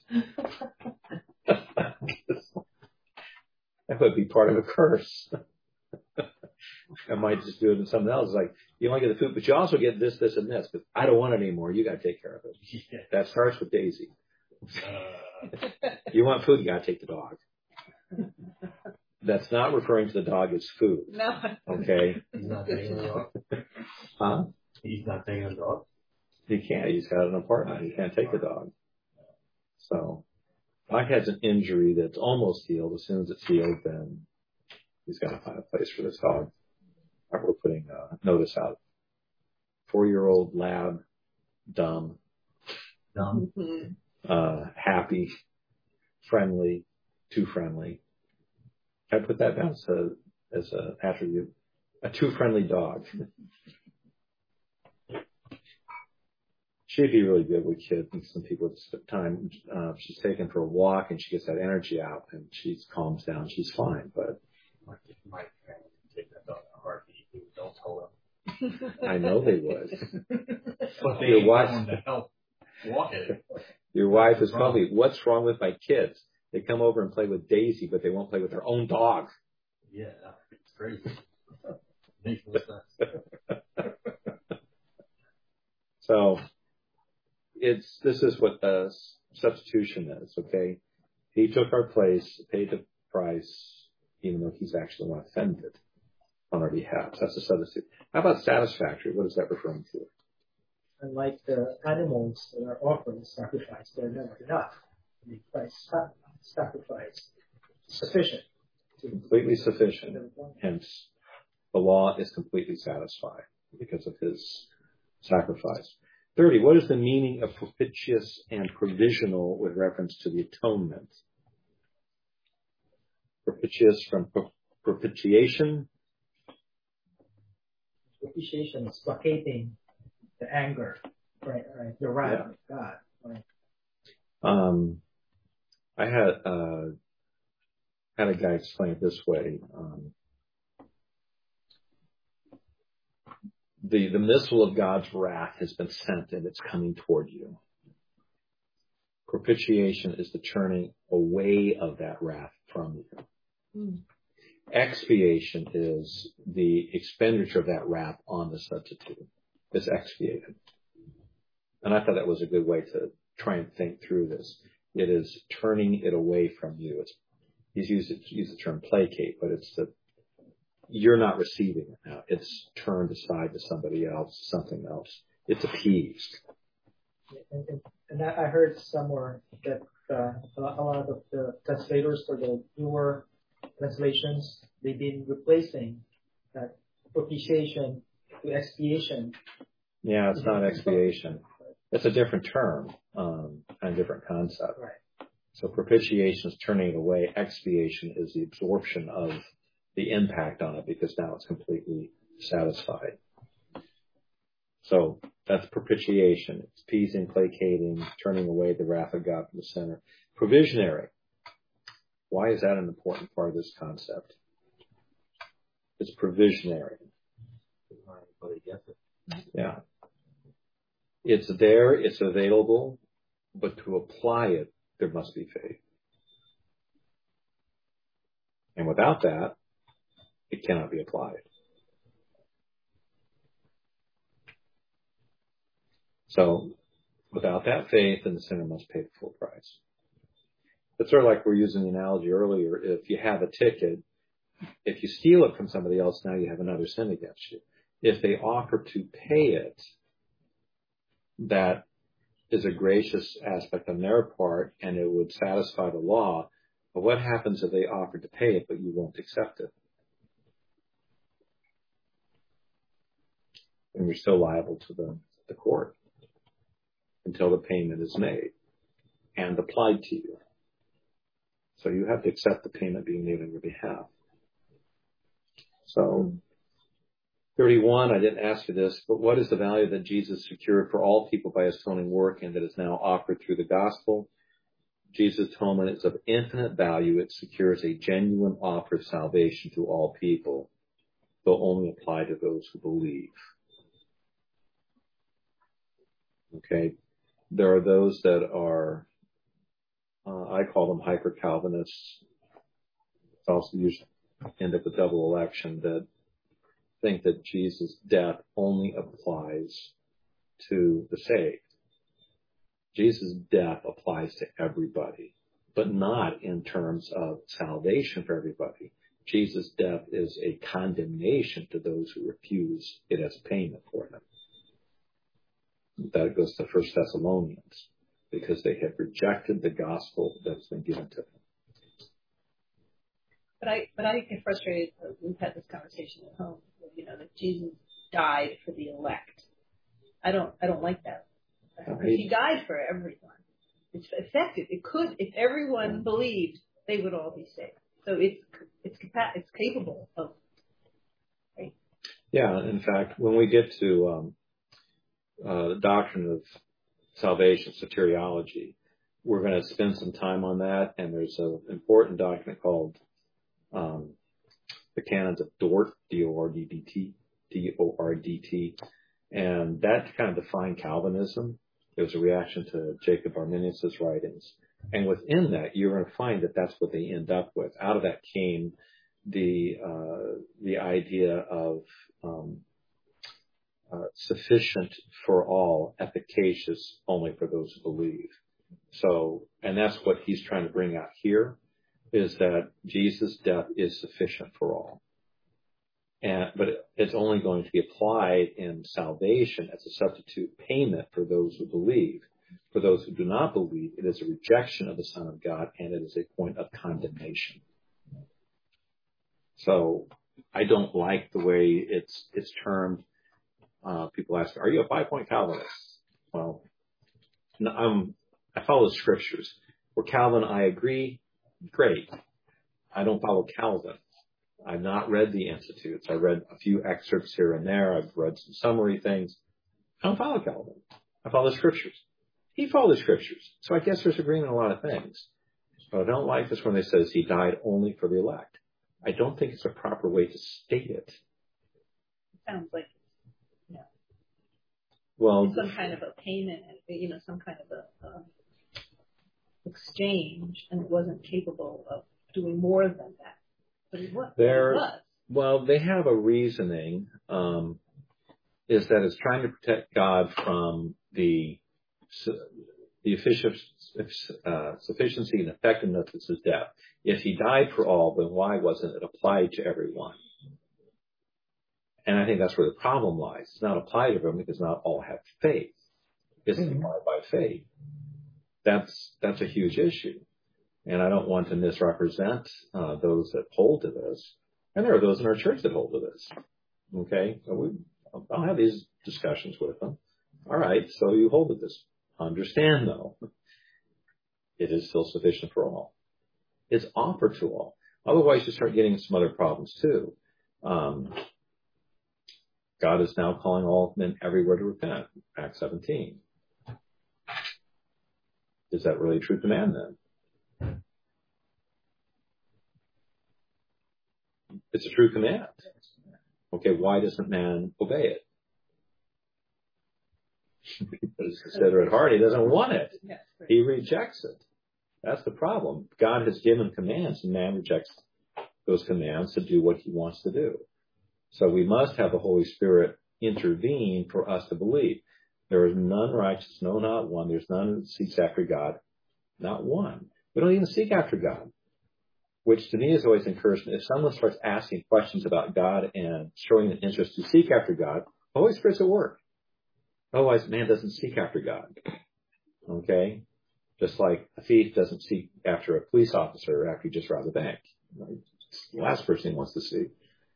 That would be part of a curse. I might just do it in something else. It's like, you only get the food, but you also get this, this, and this. But I don't want it anymore. You got to take care of it. Yeah. That starts with Daisy. Uh, You want food, you got to take the dog. That's not referring to the dog as food. No. Okay? he's not taking the dog. Huh? He's not taking the dog. He can't. He's got an apartment. He can't take the dog. So, Mike has an injury that's almost healed. As soon as it's healed, then he's got to find a place for this dog. We're putting a notice out. Four-year-old lab, dumb, Dumb. Mm-hmm. uh, happy, friendly, too friendly. Can I put that down as a, as an attribute? A too friendly dog. She'd be really good with kids and some people at the time. Uh, she's taken for a walk and she gets that energy out and she calms down. She's fine, but My, my family can take that dog in a heartbeat. You don't tell them. I know they would. But they Your ain't wife- going to help walk it. Your wife is probably, what's wrong with my kids? They come over and play with Daisy, but they won't play with their own dog. Yeah, it's crazy. Makes no sense. So it's, this is what uh, substitution is, okay? He took our place, paid the price, even though he's actually the one offended on our behalf. That's a substitute. How about satisfactory? What is that referring to? And like the animals that are offered as sacrifice, they're never enough. The Christ's sa- sacrifice sufficient. To Completely sufficient. Hence, the law is completely satisfied because of his sacrifice. thirty, what is the meaning of propitious and provisional with reference to the atonement? Propitious from pro- propitiation. Propitiation is placating the anger, right? Right, the wrath of God. Right? Um, I had uh, had a guy explain it this way. Um, the the missile of God's wrath has been sent and it's coming toward you. Propitiation is the turning away of that wrath from you. Mm. Expiation is the expenditure of that wrath on the substitute. It's expiated. And I thought that was a good way to try and think through this. It is turning it away from you. It's, he's used, it, used the term placate, but it's the, you're not receiving it now. It's turned aside to somebody else, something else. It's appeased. And, and, and I heard somewhere that uh, a lot of the translators for the newer translations, they've been replacing that propitiation to expiation. Yeah, it's not expiation. It's a different term, um, and a different concept. Right. So propitiation is turning it away. Expiation is the absorption of the impact on it because now it's completely satisfied. So that's propitiation. It's appeasing, placating, turning away the wrath of God from the sinner. Provisionary. Why is that an important part of this concept? It's provisionary. Yeah. It's there, it's available, but to apply it, there must be faith. And without that, it cannot be applied. So, without that faith, then the sinner must pay the full price. It's sort of like we were using the analogy earlier. If you have a ticket, if you steal it from somebody else, now you have another sin against you. If they offer to pay it, that is a gracious aspect on their part, and it would satisfy the law. But what happens if they offer to pay it, but you won't accept it? And we're still liable to the, the court until the payment is made and applied to you. So you have to accept the payment being made on your behalf. So thirty-one, I didn't ask you this, but what is the value that Jesus secured for all people by his atoning work and that is now offered through the gospel? Jesus' atonement is of infinite value. It secures a genuine offer of salvation to all people, though only apply to those who believe. Okay? There are those that are, uh, I call them hyper-Calvinists. It's also usually end up with double election, that think that Jesus' death only applies to the saved. Jesus' death applies to everybody, but not in terms of salvation for everybody. Jesus' death is a condemnation to those who refuse it as payment for him. That goes to First Thessalonians, because they have rejected the gospel that's been given to them. But I, but I get frustrated. We've had this conversation at home. You know, that Jesus died for the elect. I don't, I don't like that. Because he died for everyone. It's effective. It could, if everyone believed, they would all be saved. So it's, it's, capa- it's capable of. Right? Yeah. In fact, when we get to um, uh, the doctrine of salvation, soteriology, we're going to spend some time on that. And there's an important document called um, the Canons of Dort, D O R D D T, D O R D T. And that kind of defined Calvinism. It was a reaction to Jacob Arminius' writings. And within that, you're going to find that that's what they end up with. Out of that came the uh, the idea of um, uh, sufficient for all, efficacious only for those who believe. So, and that's what he's trying to bring out here, is that Jesus' death is sufficient for all. And, but it's only going to be applied in salvation as a substitute payment for those who believe. For those who do not believe, it is a rejection of the Son of God, and it is a point of condemnation. So I don't like the way it's it's termed. Uh, people ask, "Are you a five-point Calvinist?" Well, no, I'm, I follow the scriptures. Where Calvin, I agree, great. I don't follow Calvin. I've not read the Institutes. I read a few excerpts here and there. I've read some summary things. I don't follow Calvin. I follow the scriptures. He followed the scriptures. So I guess there's agreement on a lot of things. But I don't like this when they says he died only for the elect. I don't think it's a proper way to state it. Sounds like, you know, well, some kind of a payment, you know, some kind of a uh, exchange, and it wasn't capable of doing more than that. But it was. There, it was. Well, they have a reasoning, um, is that it's trying to protect God from the the uh, sufficiency and effectiveness of his death. If he died for all, then why wasn't it applied to everyone? And I think that's where the problem lies. It's not applied to everyone because not all have faith. It's mm-hmm. applied by faith. That's that's a huge issue. And I don't want to misrepresent uh, those that hold to this. And there are those in our church that hold to this. Okay? So we, I'll have these discussions with them. All right, so you hold to this. Understand, though, it is still sufficient for all. It's offered to all. Otherwise, you start getting some other problems, too. Um, God is now calling all men everywhere to repent. Acts seventeen. Is that really a true command, then? It's a true command. Okay, why doesn't man obey it? Because consider at heart, he doesn't want it. He rejects it. That's the problem. God has given commands, and man rejects those commands to do what he wants to do. So we must have the Holy Spirit intervene for us to believe. There is none righteous, no, not one. There's none who seeks after God, not one. We don't even seek after God, which to me is always encouragement. If someone starts asking questions about God and showing an interest to seek after God, the Holy Spirit's at work. Otherwise, man doesn't seek after God. Okay? Just like a thief doesn't seek after a police officer after he just robbed a bank. It's the last person he wants to see.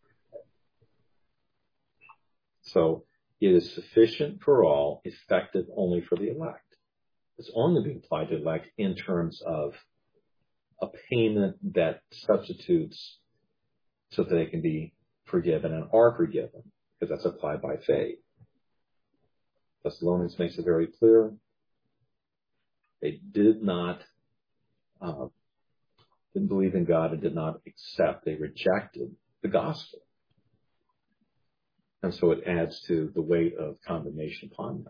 So it is sufficient for all, effective only for the elect. It's only being applied to the elect in terms of a payment that substitutes so that they can be forgiven and are forgiven. because that's applied by faith. Thessalonians makes it very clear. They did not, uh, didn't believe in God and did not accept. They rejected the gospel. And so it adds to the weight of condemnation upon them.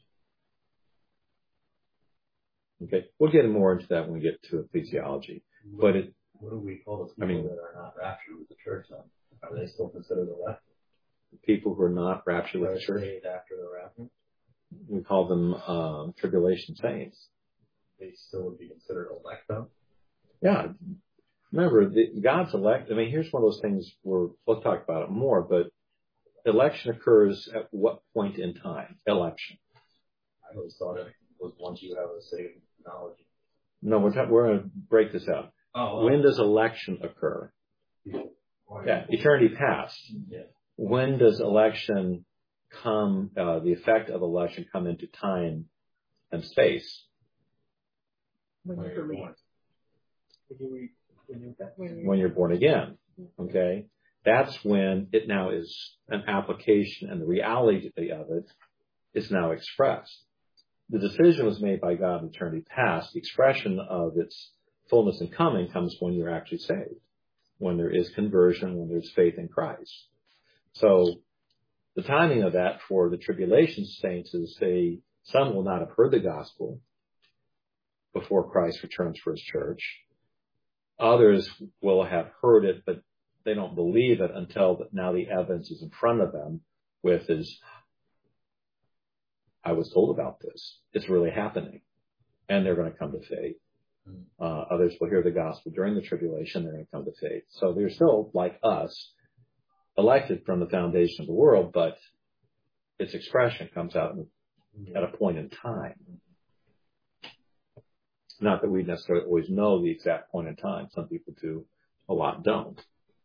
Okay, we'll get more into that when we get to ecclesiology. But it, what do we call those people I mean, that are not raptured with the church then? Are they still considered elect? People who are not raptured with the church, after the rapture? we call them uh, tribulation saints. They still would be considered elect though? Yeah. Remember, the, God's elect. I mean, here's one of those things where we'll talk about it more, but election occurs at what point in time? Election. I always thought it was once you have a saving knowledge. No, we're, ta- we're going to break this out. Oh, When does election occur? Yeah, eternity past. Yeah. When does election come, uh, the effect of election come into time and space? When you believe. When you, when you, When When you're born again. Okay? That's when it now is an application and the reality of it is now expressed. The decision was made by God in eternity past. The expression of its fullness and coming comes when you're actually saved, when there is conversion, when there's faith in Christ. So the timing of that for the tribulation saints is they, some will not have heard the gospel before Christ returns for his church. Others will have heard it, but they don't believe it until now the evidence is in front of them with is, I was told about this. It's really happening. And they're going to come to faith. Uh, others will hear the gospel during the tribulation. They're going to come to faith. So they're still, like us, elected from the foundation of the world, but its expression comes out at a point in time. Not that we necessarily always know the exact point in time. Some people do. A lot don't.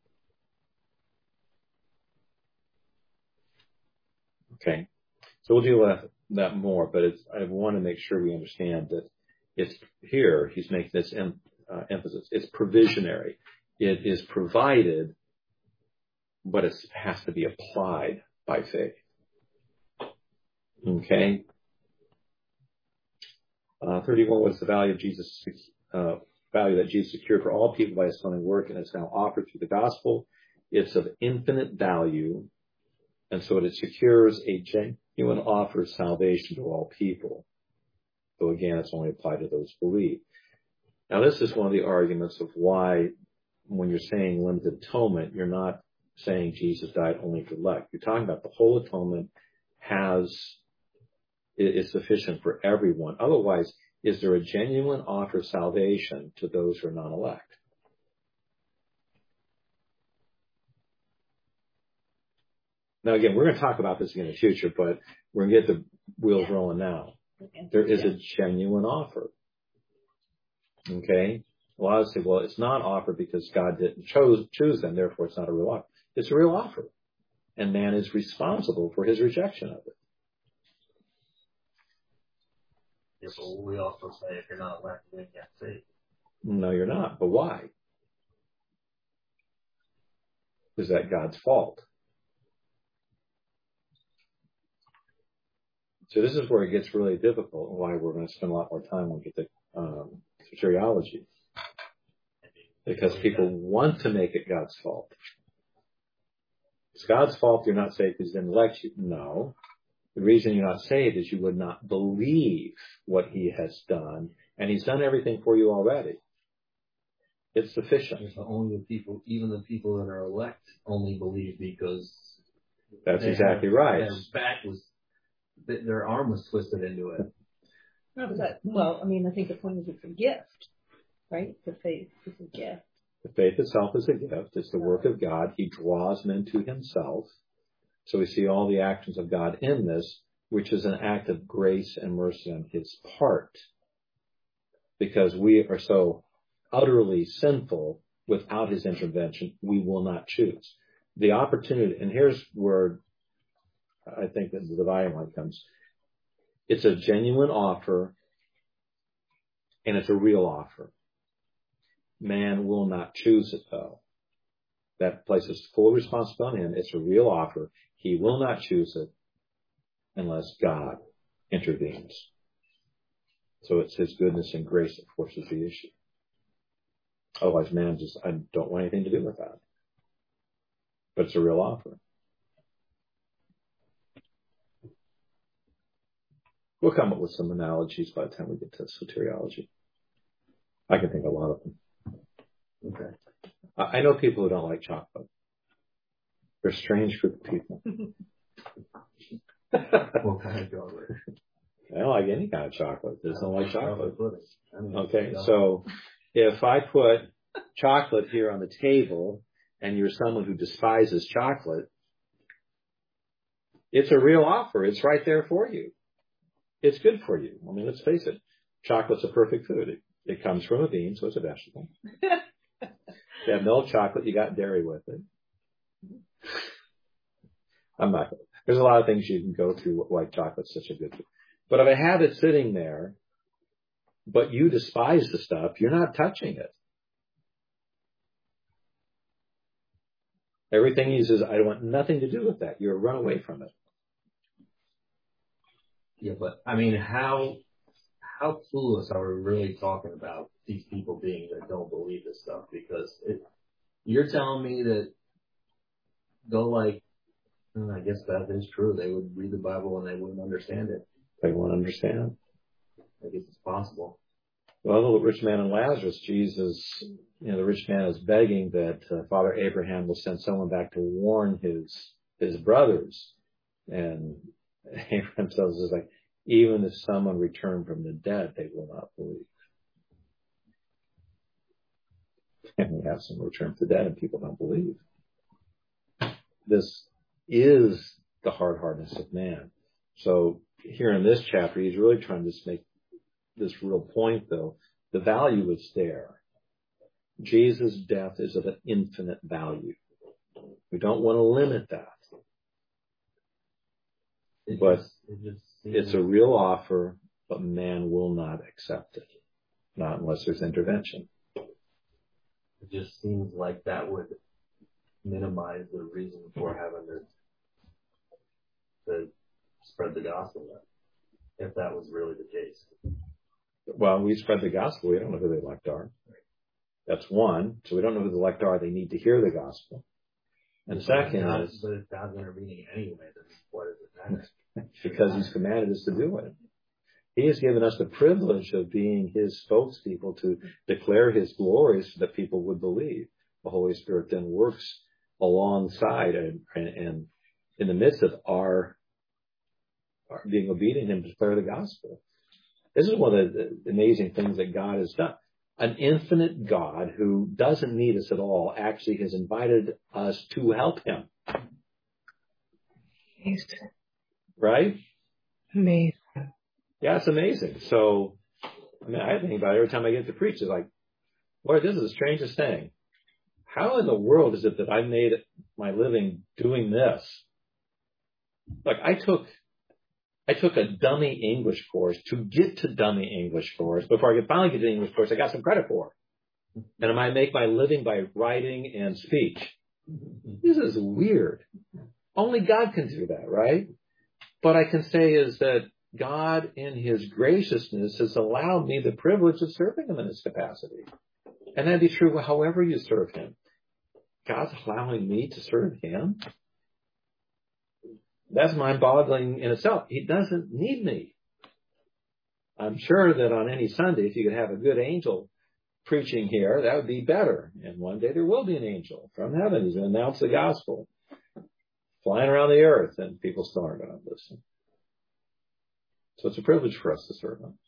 Okay. So we'll deal with that more, but it's, I want to make sure we understand that it's here, he's making this em, uh, emphasis. It's provisionary. It is provided, but it has to be applied by faith. Okay. Uh, thirty-one, what is the value of Jesus, uh, value that Jesus secured for all people by his atoning work and is now offered through the gospel? It's of infinite value, and so it secures a genuine offer of salvation to all people. So again, it's only applied to those who believe. Now, this is one of the arguments of why, when you're saying limited atonement, you're not saying Jesus died only for the elect. You're talking about the whole atonement has is sufficient for everyone. Otherwise, is there a genuine offer of salvation to those who are non-elect? Now, again, we're going to talk about this again in the future, but we're going to get the wheels yeah. rolling now. Okay. There is yeah. a genuine offer. Okay? A lot of say, well, it's not offered because God didn't chose, choose them, therefore it's not a real offer. It's a real offer. And man is responsible for his rejection of it. Yeah, but we also say if you're not elect, you ain't got saved. No, you're not. But why? Is that God's fault? So this is where it gets really difficult and why we're going to spend a lot more time on the um, soteriology. Because people want to make it God's fault. It's God's fault you're not saved because he didn't elect you. No. The reason you're not saved is you would not believe what he has done, and he's done everything for you already. It's sufficient. It's only the people, even the people that are elect, only believe because that's exactly have, right. Their back was, their arm was twisted into it. No, but that, well, I mean, I think the point is it's a gift, right? The faith is a gift. The faith itself is a gift. It's the work of God. He draws men to himself. So we see all the actions of God in this, which is an act of grace and mercy on his part. Because we are so utterly sinful, without his intervention, we will not choose. The opportunity, and here's where I think that the dividing line comes. It's a genuine offer, and it's a real offer. Man will not choose it, though. That places full responsibility on him. It's a real offer. He will not choose it unless God intervenes. So it's his goodness and grace that forces the issue. Otherwise, man just, I don't want anything to do with that. But it's a real offer. We'll come up with some analogies by the time we get to soteriology. I can think of a lot of them. Okay. I know people who don't like chocolate. They're a strange group of people. What kind of chocolate? I don't like any kind of chocolate. They just don't like chocolate. I mean, Okay, so if I put chocolate here on the table and you're someone who despises chocolate, it's a real offer. It's right there for you. It's good for you. I mean, let's face it. Chocolate's a perfect food. It, it comes from a bean, so it's a vegetable. You have milk chocolate, you got dairy with it. I'm not, there's a lot of things you can go through why chocolate's such a good food. But if I have it sitting there, but you despise the stuff, you're not touching it. Everything he says, I want nothing to do with that. You're run away from it. Yeah, but I mean, how how clueless are we really talking about these people being that don't believe this stuff? Because it, you're telling me that they'll like, well, I guess that is true. They would read the Bible and they wouldn't understand it. They won't understand. I guess it's possible. Well, the rich man and Lazarus, Jesus, you know, the rich man is begging that uh, Father Abraham will send someone back to warn his his brothers. And Abraham tells us, like, even if someone returned from the dead, they will not believe. And we have some return from the dead and people don't believe. This is the hard hardness of man. So here in this chapter, he's really trying to just make this real point, though. The value is there. Jesus' death is of an infinite value. We don't want to limit that. It But just, it just it's a real offer, but man will not accept it. Not unless there's intervention. It just seems like that would minimize the reason for having to, to spread the gospel, if that was really the case. Well, we spread the gospel. We don't know who the elect are. That's one. So we don't know who the elect are. They need to hear the gospel. And second God, is... But if God's intervening anyway, then what does it matter? Because he's commanded us to do it. He has given us the privilege of being his spokespeople to declare his glories so that people would believe. The Holy Spirit then works alongside and, and, and in the midst of our, our being obedient and declare the gospel. This is one of the amazing things that God has done. An infinite God who doesn't need us at all actually has invited us to help him. Amazing. Right? Amazing. Yeah, it's amazing. So, I mean, I think about it every time I get to preach. It's like, Lord, this is the strangest thing. How in the world is it that I made my living doing this? Like, I took, I took a dummy English course to get to dummy English course. Before I could finally get to the English course, I got some credit for it. And I make my living by writing and speech. This is weird. Only God can do that, right? What I can say is that God, in his graciousness, has allowed me the privilege of serving him in this capacity. And that'd be true however you serve him. God's allowing me to serve him. That's mind-boggling in itself. He doesn't need me. I'm sure that on any Sunday, if you could have a good angel preaching here, that would be better. And one day there will be an angel from heaven who's going to announce the gospel, flying around the earth, and people still aren't going to listen. So it's a privilege for us to serve him.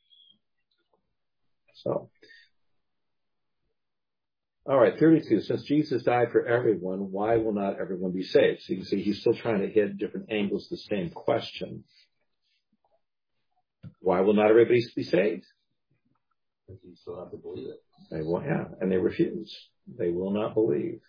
So, all right, thirty-two. Since Jesus died for everyone, why will not everyone be saved? So you can see he's still trying to hit different angles of the same question. Why will not everybody be saved? Because you still have to believe it. They will, yeah, and they refuse. They will not believe.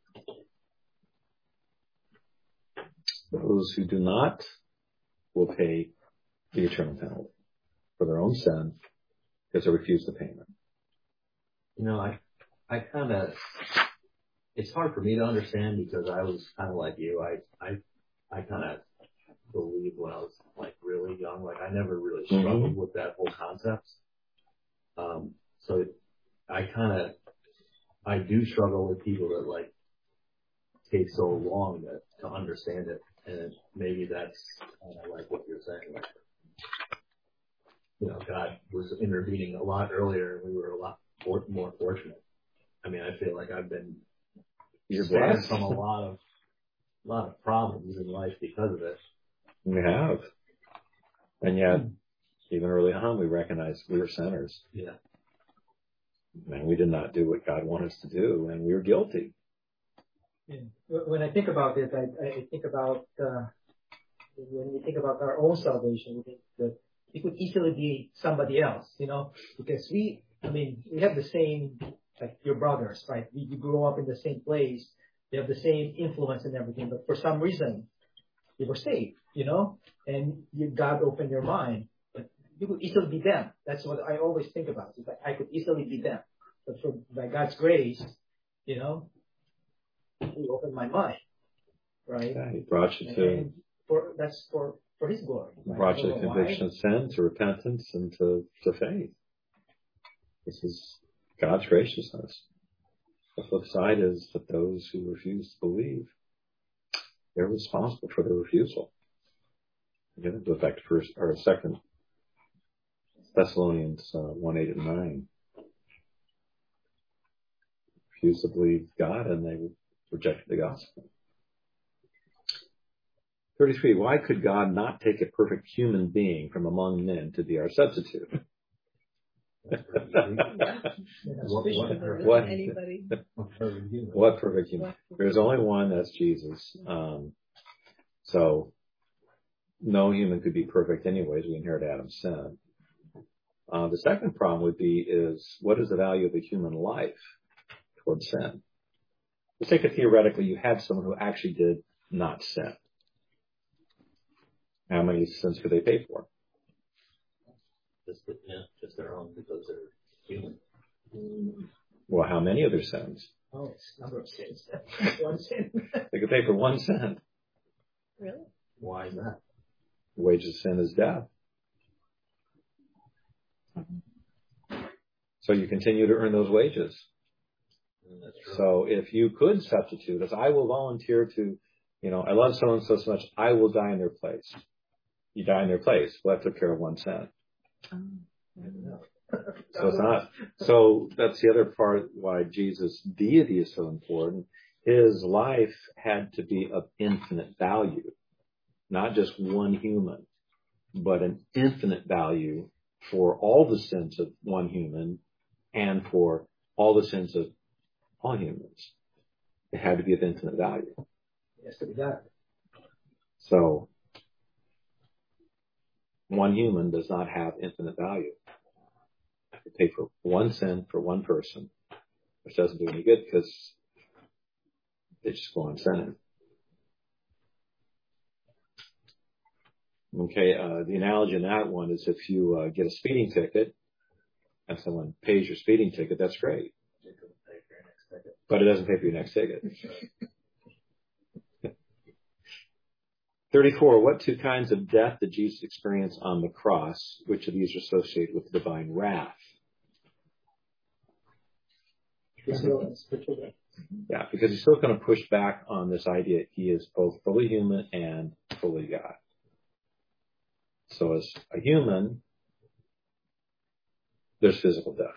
Those who do not will pay the eternal penalty for their own sin because they refuse the payment. You know, I, I kind of, it's hard for me to understand because I was kind of like you. I, I, I kind of believed when I was like really young, like I never really struggled mm-hmm. with that whole concept. Um, so I kind of, I do struggle with people that like take so long to, to understand it. And maybe that's kind of like what you're saying. Like, you know, God was intervening a lot earlier and we were a lot more, more fortunate. I mean, I feel like I've been You're spared blessed. from a lot of, a lot of problems in life because of it. We have. And yet, even early on, we recognized we were sinners. Yeah. And we did not do what God wanted us to do, and we were guilty. Yeah. When I think about it, I, I think about, uh, when we think about our own salvation, we think that we could easily be somebody else, you know, because we, I mean, we have the same, like your brothers, right? We, we grew up in the same place. They have the same influence and everything, but for some reason, they were saved, you know, and you, God opened your mind. But you could easily be them. That's what I always think about. It's like I could easily be them. But for by God's grace, you know, He opened my mind, right? Yeah, He brought you and, to. And for that's for for His glory. Right? Brought you to conviction of sin, to repentance, and to to faith. This is God's graciousness. The flip side is that those who refuse to believe, they're responsible for their refusal. Again, it goes back to first or second Thessalonians uh, one eight and nine. Refused to believe God, and they rejected the gospel. thirty-three. Why could God not take a perfect human being from among men to be our substitute? what, what, what, anybody. what perfect human? There's only one, that's Jesus. Um, so no human could be perfect anyways. We inherit Adam's sin. Uh, the second problem would be is what is the value of the human life towards sin? Let's take it theoretically. You had someone who actually did not sin. How many sins could they pay for? Just, yeah, just their own because they're human. Well, how many of their sins? Oh, it's a number of sins. One sin. They could pay for one sin. Really? Why is that? The wages of sin is death. So you continue to earn those wages. That's true. So if you could substitute us, I will volunteer to, you know, I love so and so so much, I will die in their place. You die in their place. Well, that took care of one sin. Um, So it's not, so that's the other part why Jesus' deity is so important. His life had to be of infinite value, not just one human, but an infinite value for all the sins of one human and for all the sins of all humans. It had to be of infinite value. Yes, to be that. So one human does not have infinite value. I have to pay for one sin for one person, which doesn't do any good because they just go on sinning. Okay, uh, the analogy in that one is if you uh, get a speeding ticket and someone pays your speeding ticket, that's great. But it doesn't pay for your next ticket. thirty-four. What two kinds of death did Jesus experience on the cross? Which of these are associated with divine wrath? Yeah, because he's still going to push back on this idea he is both fully human and fully God. So as a human, there's physical death.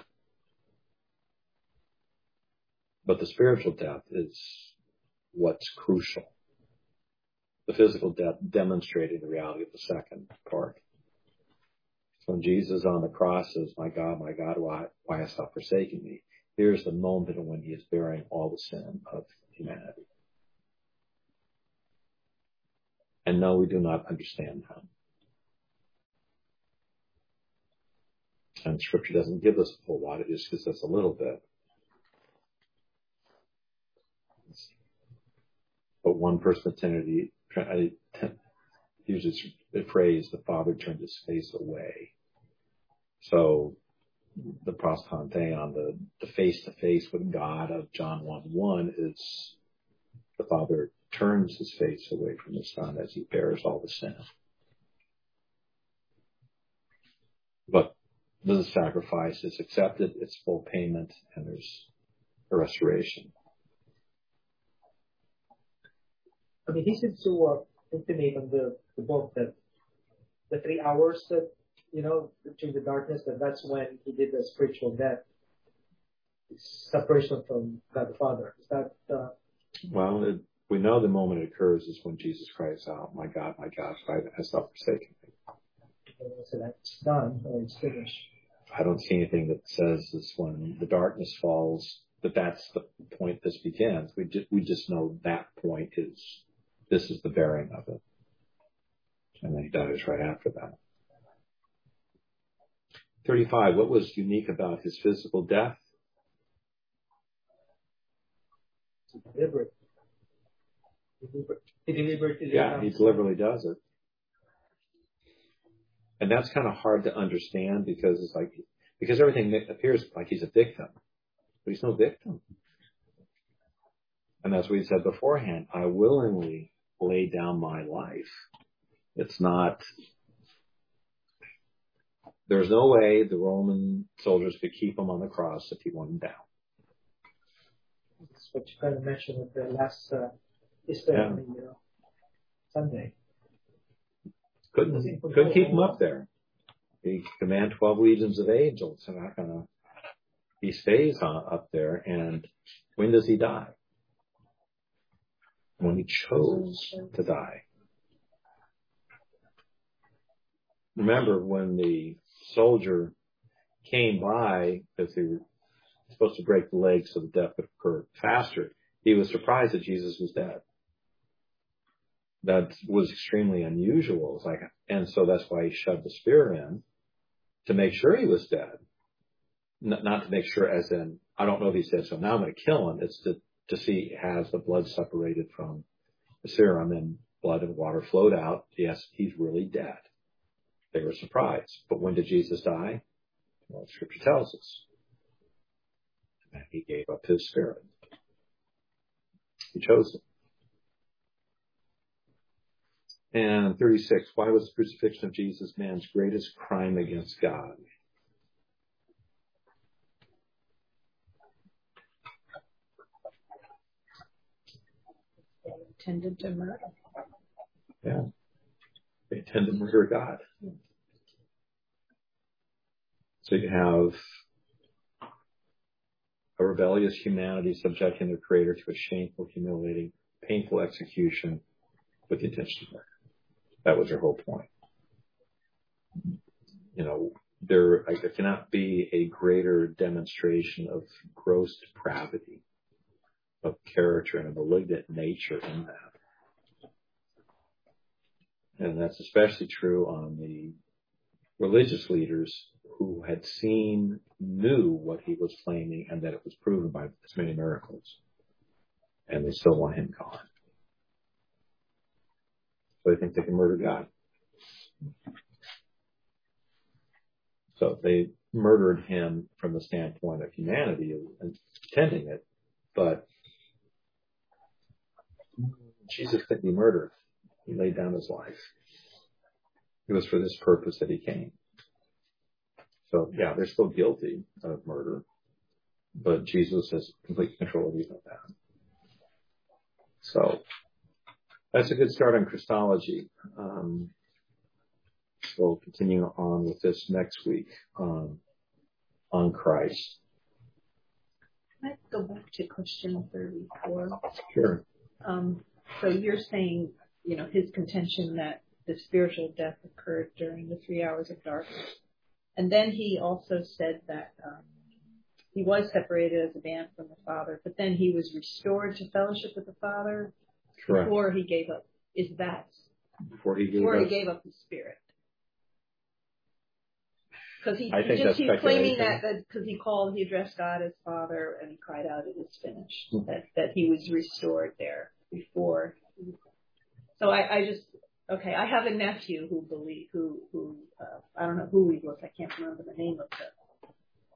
But the spiritual death is what's crucial. The physical death demonstrating the reality of the second part. So when Jesus on the cross says, my God, my God, why, why hast thou forsaken me? Here's the moment when he is bearing all the sin of humanity. And no, we do not understand how. And Scripture doesn't give us a whole lot, it just gives us a little bit. But one person attended, I uses the phrase, the Father turned his face away. So the prostanteon, the, the face-to-face with God of John one one is the Father turns his face away from the Son as he bears all the sin. But the sacrifice is accepted, it's full payment, and there's a restoration. I mean, he seems to uh, intimate on the, the book that the three hours that, you know, between the darkness, that that's when he did the spiritual death, separation from God the Father. Is that... Uh, well, it, we know the moment it occurs is when Jesus cries out, "My God, my God, why hast thou forsaken me?" So that's done, or it's finished. I don't see anything that says this when the darkness falls, that that's the point this begins. We just, we just know that point is, this is the bearing of it. And then he dies right after that. thirty-five, what was unique about his physical death? He delivered. He delivered. He delivered to the Yeah, he deliberately does it. And that's kind of hard to understand because it's like, because everything appears like he's a victim, but he's no victim. And as we said beforehand, I willingly lay down my life. It's not, there's no way the Roman soldiers could keep him on the cross if he went down. That's what you kind of mentioned with the last uh, Easter Yeah. you know, Sunday. Couldn't, couldn't keep him up there. He command twelve legions of angels. They're not gonna, he stays on, up there. And when does he die? When he chose to die. Remember when the soldier came by, because they were supposed to break the leg so the death would occur faster, he was surprised that Jesus was dead. That was extremely unusual. It was like, and so that's why he shoved the spear in, to make sure he was dead. Not, not to make sure as in, I don't know if he's dead, so now I'm going to kill him. It's to, to see, has the blood separated from the serum and blood and water flowed out. Yes, he's really dead. They were surprised. But when did Jesus die? Well, Scripture tells us. And he gave up his spirit. He chose it. And thirty-six, why was the crucifixion of Jesus man's greatest crime against God? They intended to murder. Yeah. They intend to murder God. So you have a rebellious humanity subjecting their Creator to a shameful, humiliating, painful execution with the intention of murder. That was their whole point. You know, there, there cannot be a greater demonstration of gross depravity of character and a malignant nature in that. And that's especially true on the religious leaders who had seen, knew what he was claiming, and that it was proven by as many miracles. And they still want him gone. So they think they can murder God. So they murdered him from the standpoint of humanity and intending it, but Jesus couldn't be murdered. He laid down his life. It was for this purpose that he came. So yeah, they're still guilty of murder, but Jesus has complete control of even that. So that's a good start on Christology. Um, we'll continue on with this next week um, on Christ. Can I go back to question thirty-four? Sure. Um, so you're saying, you know, his contention that the spiritual death occurred during the three hours of darkness. And then he also said that um, he was separated as a man from the Father, but then he was restored to fellowship with the Father Correct. before he gave up. Is that Before he gave before up? he gave up his spirit? Because he, I he think just that's he's claiming speculation. that because he called, he addressed God as Father, and he cried out, "It is finished." Mm-hmm. That that he was restored there before. So I, I just okay. I have a nephew who believe who who uh, I don't know who he was. I can't remember the name of the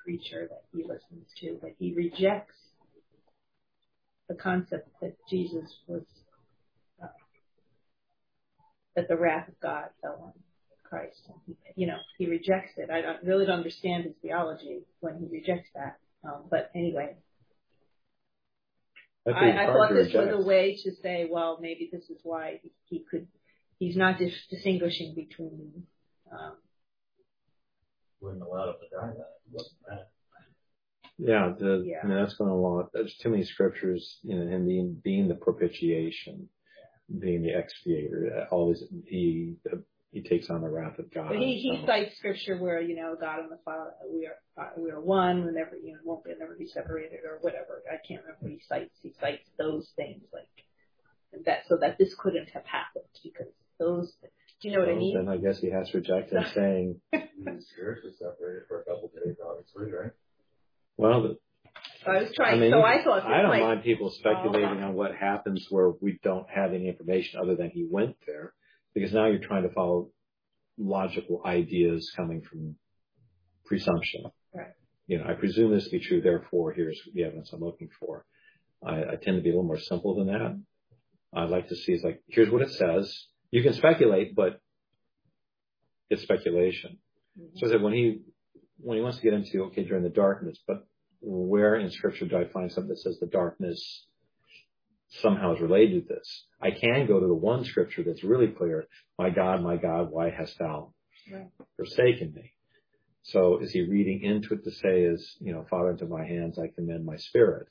preacher that he listens to, but he rejects the concept that Jesus was, uh, that the wrath of God fell on Christ. And he, you know, he rejects it. I don't, really don't understand his theology when he rejects that. Um, but anyway, I, think I, it's I hard thought to this reject. was a way to say, well, maybe this is why he, he could, he's not dis- distinguishing between, um, wouldn't allow him to die that. It wasn't that. Yeah, the, Yeah. I mean, that's going along. There's too many scriptures, you know, him being, being the propitiation, being the expiator. Always, he he takes on the wrath of God. but he, he so. cites scripture where, you know, God and the Father, we are, uh, we are one, we'll never, you know, won't be, never be separated or whatever. I can't remember what he cites. He cites those things like that, so that this couldn't have happened because those, do you know what I So mean? Then I guess he has to reject him saying, He was spiritually separated for a couple of days, obviously, right? well, the, So I was trying, I mean, so I thought, I don't like, mind people speculating oh. on what happens where we don't have any information other than he went there, because now you're trying to follow logical ideas coming from presumption. Right. You know, I presume this to be true, therefore here's the evidence I'm looking for. I, I tend to be a little more simple than that. I'd like to see, it's like, here's what it says. You can speculate, but it's speculation. Mm-hmm. So that when he, when he wants to get into, okay, during the darkness, but where in scripture do I find something that says the darkness somehow is related to this? I can go to the one scripture that's really clear. My God, my God, why hast thou right. forsaken me? So is he reading into it to say is, you know, Father, into my hands I commend my spirit?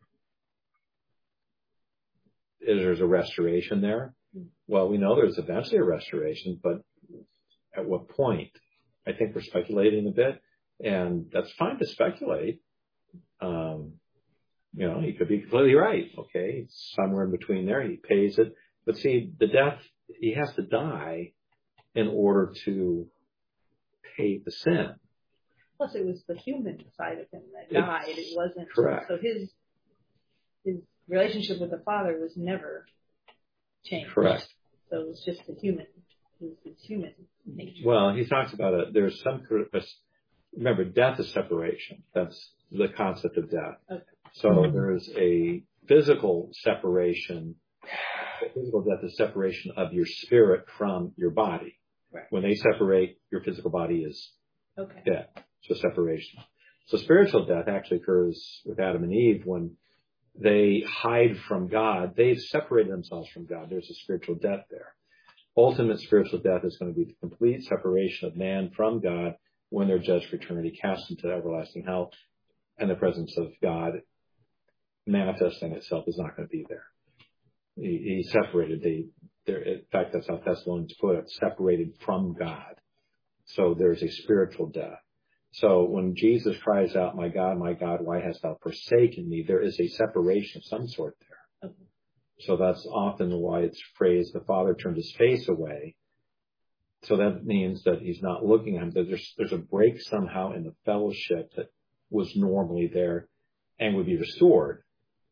Is there's a restoration there? Well, we know there's eventually a restoration, but at what point? I think we're speculating a bit, and that's fine to speculate. Um, you know, he could be completely right. Okay, it's somewhere in between there. He pays it. But see, the death, he has to die in order to pay the sin. Plus, it was the human side of him that died. It's it wasn't. Correct. So his his relationship with the Father was never changed. Correct. So it was just the human, his, his human nature. Well, he talks about it. There's some, remember, death is separation. That's the concept of death. Okay. So mm-hmm. there's a physical separation. Physical death is separation of your spirit from your body. Right. When they separate, your physical body is okay. dead. So separation. So spiritual death actually occurs with Adam and Eve when they hide from God. They've separated themselves from God. There's a spiritual death there. Ultimate spiritual death is going to be the complete separation of man from God when they're judged for eternity, cast into everlasting hell, and the presence of God manifesting itself is not going to be there. He, he separated. They, in fact, that's how Thessalonians put it, separated from God. So there's a spiritual death. So when Jesus cries out, my God, my God, why hast thou forsaken me? There is a separation of some sort there. Okay. So that's often why it's phrased, the Father turned his face away. So that means that he's not looking at him. There's, there's a break somehow in the fellowship that was normally there and would be restored.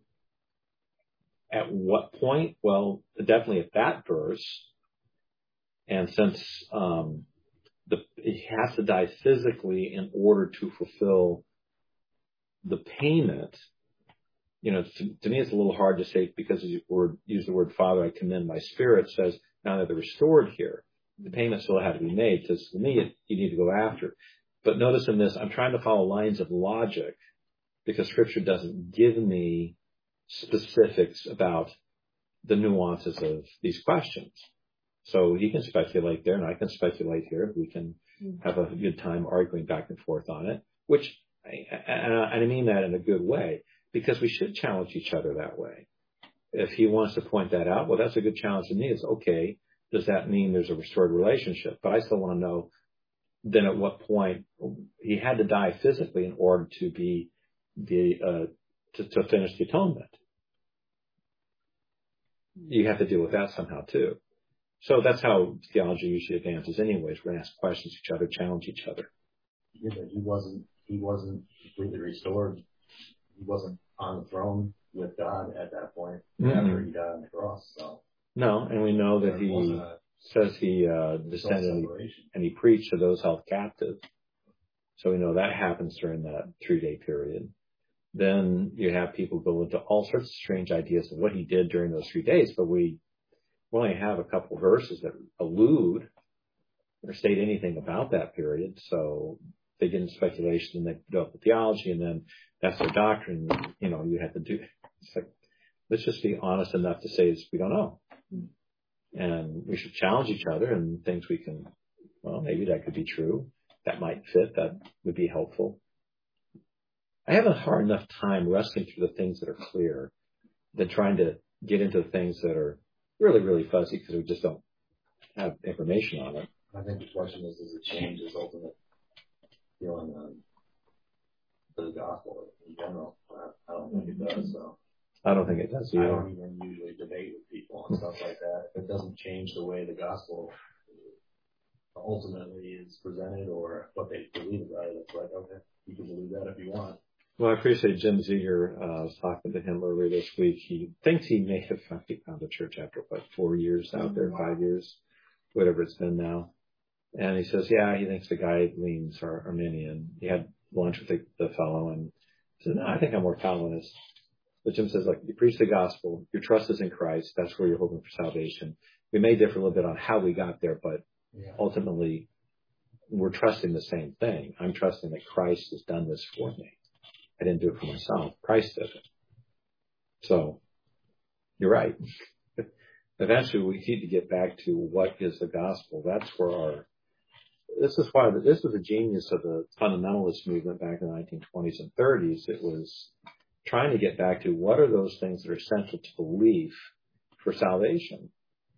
At what point? Well, definitely at that verse. And since, um, The, he has to die physically in order to fulfill the payment. You know, to, to me, it's a little hard to say because you word, use the word Father, I commend my spirit, says now that they're restored here, the payment still had to be made. Because to me, it, you need to go after. But notice in this, I'm trying to follow lines of logic because Scripture doesn't give me specifics about the nuances of these questions. So he can speculate there, and I can speculate here. We can have a good time arguing back and forth on it, which, and I mean that in a good way, because we should challenge each other that way. If he wants to point that out, well, that's a good challenge to me. Is okay, does that mean there's a restored relationship? But I still want to know, then at what point he had to die physically in order to be the, uh, to, to finish the atonement. You have to deal with that somehow too. So that's how theology usually advances anyways. We're going to ask questions to each other, challenge each other. Yeah, but he wasn't, he wasn't completely restored. He wasn't on the throne with God at that point mm-hmm. after he died on the cross. So. No, and we know that he says he uh, descended and he, and he preached to those held captive. So we know that happens during that three-day period. Then you have people go into all sorts of strange ideas of what he did during those three days, but we only have a couple of verses that allude or state anything about that period. So they get into speculation and they develop the theology, and then that's their doctrine. You know, you have to do, it's like, let's just be honest enough to say is we don't know. And we should challenge each other and things we can, well, maybe that could be true. That might fit. That would be helpful. I have a hard enough time wrestling through the things that are clear than trying to get into the things that are really, really fuzzy because we just don't have information on it. I think the question is, does it change his ultimate feeling on the gospel in general? I don't think it does, so. I don't think it does either. I don't even usually debate with people and stuff like that. If it doesn't change the way the gospel ultimately is presented or what they believe about it, it's like, okay, you can believe that if you want. Well, I appreciate Jim Ziegler. Uh, I was talking to him earlier this week. He thinks he may have found a church after, what, four years out there, five years, whatever it's been now. And he says, yeah, he thinks the guy leans Ar- Arminian. He had lunch with the, the fellow and said, no, I think I'm more Calvinist. But Jim says, look, you preach the gospel. Your trust is in Christ. That's where you're hoping for salvation. We may differ a little bit on how we got there, but yeah. Ultimately, we're trusting the same thing. I'm trusting that Christ has done this for me. I didn't do it for myself. Christ did it. So, you're right. Eventually, we need to get back to what is the gospel. That's where our, this is why, this was the genius of the fundamentalist movement back in the nineteen twenties and thirties. It was trying to get back to what are those things that are essential to belief for salvation.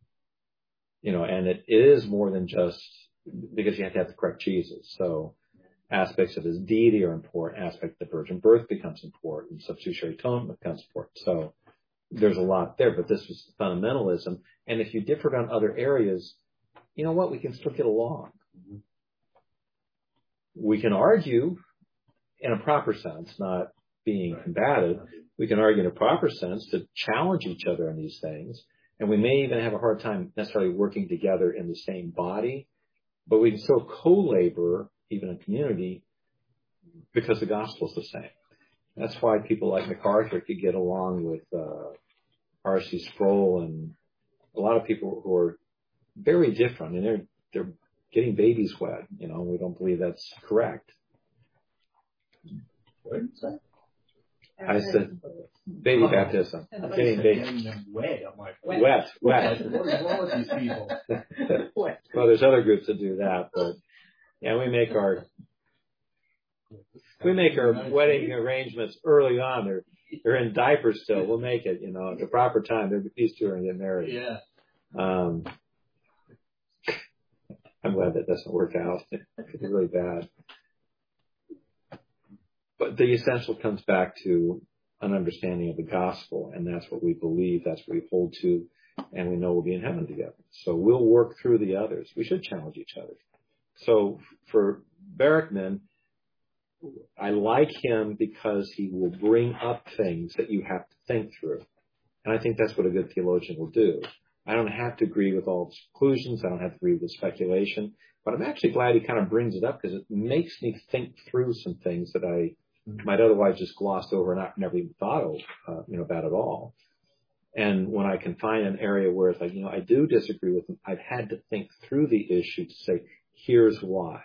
You know, and it is more than just because you have to have the correct Jesus. So aspects of his deity are important. Aspect of the virgin birth becomes important. Substitutionary atonement becomes important. So there's a lot there, but this was fundamentalism. And if you differed on other areas, you know what? We can still get along. Mm-hmm. We can argue in a proper sense, not being combative. We can argue in a proper sense to challenge each other on these things. And we may even have a hard time necessarily working together in the same body, but we can still co-labor, even in community, because the gospel is the same. That's why people like MacArthur could get along with uh, R C Sproul and a lot of people who are very different. I mean, they're, they're getting babies wet. You know, we don't believe that's correct. What did you say? I said baby oh. baptism. I'm getting baby. Them wet. I'm like, wet, wet. wet. What is wrong with these people? Wet. Well, there's other groups that do that, but yeah, we make our we make our wedding arrangements early on. They're they're in diapers still. We'll make it, you know, at the proper time. They're these two are going to get married. Yeah. Um, I'm glad that doesn't work out. It's really bad. But the essential comes back to an understanding of the gospel, and that's what we believe, that's what we hold to, and we know we'll be in heaven together. So we'll work through the others. We should challenge each other. So for Barackman, I like him because he will bring up things that you have to think through. And I think that's what a good theologian will do. I don't have to agree with all his conclusions. I don't have to agree with the speculation. But I'm actually glad he kind of brings it up because it makes me think through some things that I might otherwise just glossed over and I never even thought of, uh, you know, about at all. And when I can find an area where it's like, you know, I do disagree with him, I've had to think through the issue to say, here's why.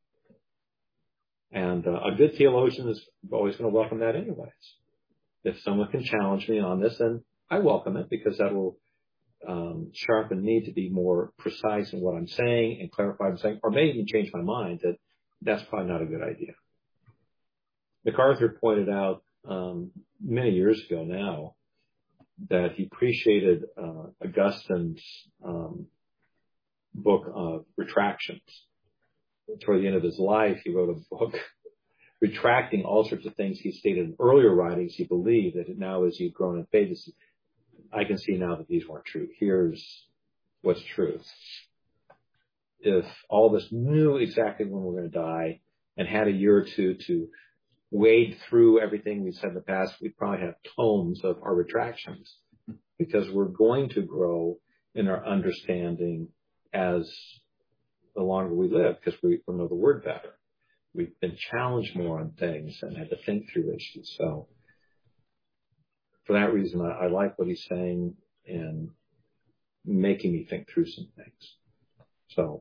And uh, a good theologian is always going to welcome that anyways. If someone can challenge me on this, then I welcome it because that will um, sharpen me to be more precise in what I'm saying and clarify what I'm saying, or maybe even change my mind that that's probably not a good idea. MacArthur pointed out um, many years ago now that he appreciated uh, Augustine's um, book of Retractions. Toward the end of his life, he wrote a book retracting all sorts of things he stated in earlier writings. He believed that now as he'd grown in faith, I can see now that these weren't true. Here's what's true. If all of us knew exactly when we're going to die and had a year or two to wade through everything we said in the past, we'd probably have tomes of our retractions because we're going to grow in our understanding as the longer we live because we, we know the word better. we've been challenged more on things and had to think through issues. So for that reason, I, I like what he's saying and making me think through some things. So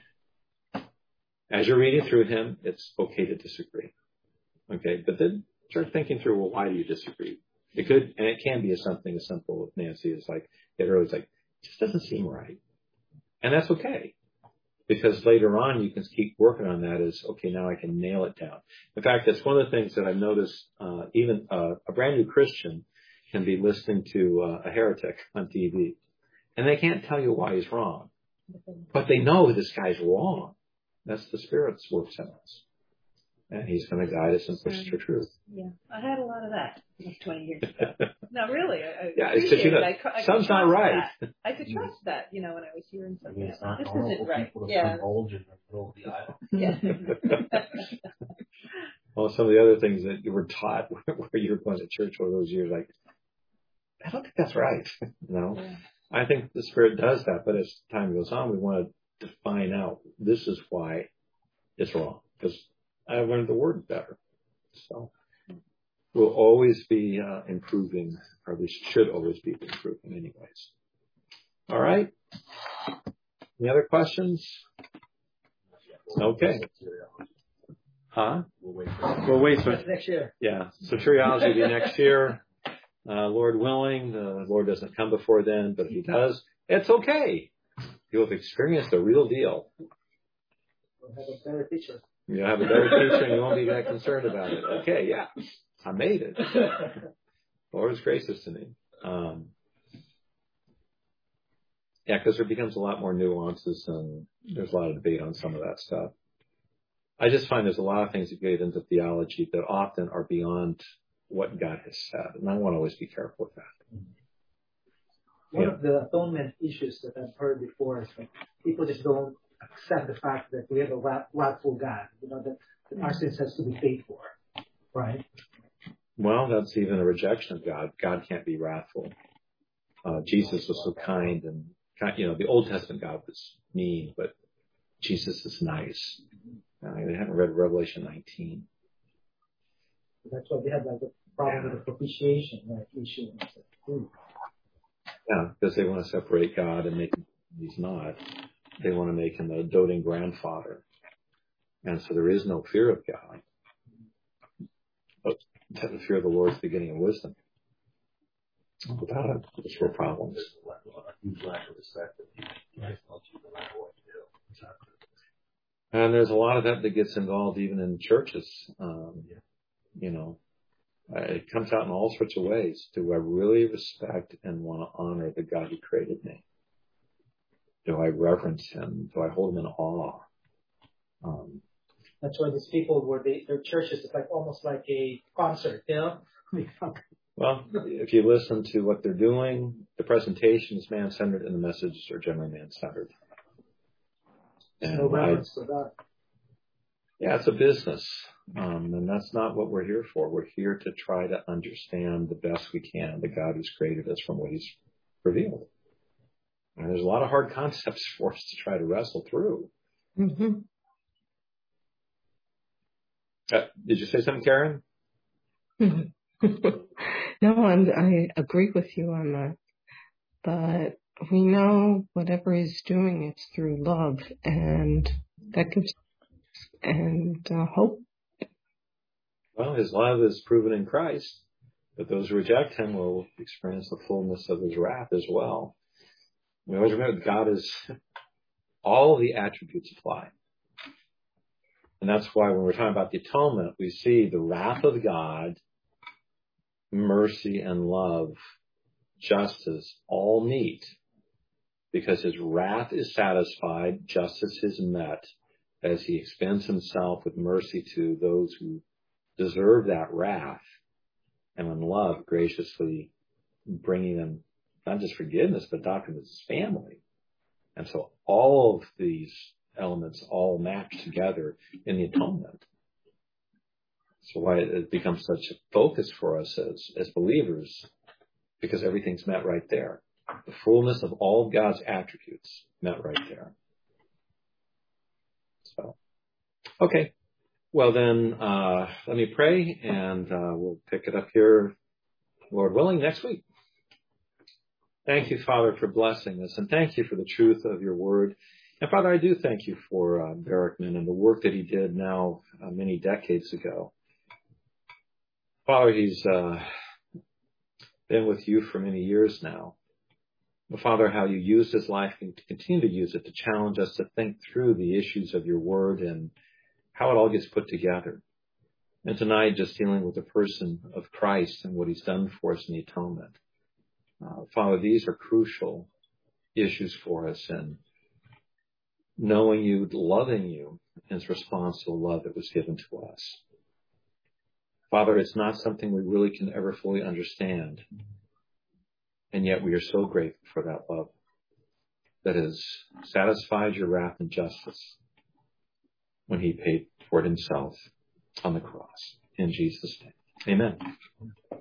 as you're reading through him, it's okay to disagree. Okay, but then start thinking through, well, why do you disagree? It could, and it can be as something as simple with Nancy as like, it was like, it just doesn't seem right. And that's okay. Because later on, you can keep working on that as, okay, now I can nail it down. In fact, that's one of the things that I've noticed, uh, even uh, a brand new Christian can be listening to uh, a heretic on T V. And they can't tell you why he's wrong. But they know this guy's wrong. That's the Spirit's works in us. And he's going to guide us and push us to truth. Yeah, I had a lot of that twenty years ago. No, really. I, I yeah, it's just, you know, I, I some's not right. That. I could trust that, you know, when I was hearing something. It's not This normal isn't for right. people to Yeah. indulge in the middle of the aisle. Yeah. Well, some of the other things that you were taught where you were going to church all those years, like, I don't think that's right. You know, Yeah. I think the Spirit does that, but as time goes on, we want to define out this is why it's wrong, because I learned the Word better. So we'll always be uh, improving, or we should always be improving anyways. All right. Any other questions? Okay. Huh? We'll wait for We'll wait for Next year. Yeah. So Soteriology will be next year. Uh, Lord willing, the Lord doesn't come before then, but if he does, it's okay. You'll have experienced the real deal. We'll have a better teacher. You'll have a better teacher and you won't be that concerned about it. Okay, yeah. I made it. The Lord is gracious to me. Um, yeah, because there becomes a lot more nuances and there's a lot of debate on some of that stuff. I just find there's a lot of things that get into theology that often are beyond what God has said. And I want to always be careful with that. One Yeah. of the atonement issues that I've heard before is that people just don't accept the fact that we have a wrath- wrathful God, you know, that, that our sins has to be paid for, right? Well, that's even a rejection of God. God can't be wrathful. Uh, Jesus was so kind and, you know, the Old Testament God was mean, but Jesus is nice. Uh, they haven't read Revelation nineteen. That's why they have like the problem with the propitiation, right, issue. Yeah, because they want to separate God and make him, he's not. They want to make him a doting grandfather. And so there is no fear of God. But the fear of the Lord is the beginning of wisdom. Without it, there's real problems. There's a huge lack of respect that people don't no matter what you do. Exactly. And there's a lot of that that gets involved even in churches. Um, you know, uh, it comes out in all sorts of ways. Do I really respect and want to honor the God who created me? Do I reverence him? Do I hold him in awe? Um, That's why these people were they, their churches is like almost like a concert, you know? well, if you listen to what they're doing, the presentation is man-centered and the messages are generally man-centered. And no reverence I, for God. Yeah, it's a business. Um, and that's not what we're here for. We're here to try to understand the best we can the God who's created us from what he's revealed. And there's a lot of hard concepts for us to try to wrestle through. Mm-hmm. Uh, did you say something, Karen? No, I'm, I agree with you on that. But we know whatever he's doing, it's through love, and that gives and uh, hope. Well, his love is proven in Christ, but those who reject him will experience the fullness of his wrath as well. We always remember that God is, all of the attributes apply. And that's why when we're talking about the atonement, we see the wrath of God, mercy and love, justice, all meet. Because his wrath is satisfied, justice is met, as he expends himself with mercy to those who deserve that wrath, and in love, graciously bringing them not just forgiveness, but adopting them as his family. And so all of these elements all match together in the atonement. So why it becomes such a focus for us as, as believers, because everything's met right there. The fullness of all of God's attributes met right there. So, okay. Well, then, uh, let me pray, and uh, we'll pick it up here, Lord willing, next week. Thank you, Father, for blessing us, and thank you for the truth of your word. And Father, I do thank you for uh, Berrickman and the work that he did now uh, many decades ago. Father, he's uh, been with you for many years now. But Father, how you used his life and continue to use it to challenge us to think through the issues of your word and how it all gets put together. And tonight, just dealing with the person of Christ and what he's done for us in the atonement. Uh, Father, these are crucial issues for us, and knowing you, loving you, is response to the love that was given to us. Father, it's not something we really can ever fully understand, and yet we are so grateful for that love that has satisfied your wrath and justice when he paid for it himself on the cross. In Jesus' name, amen.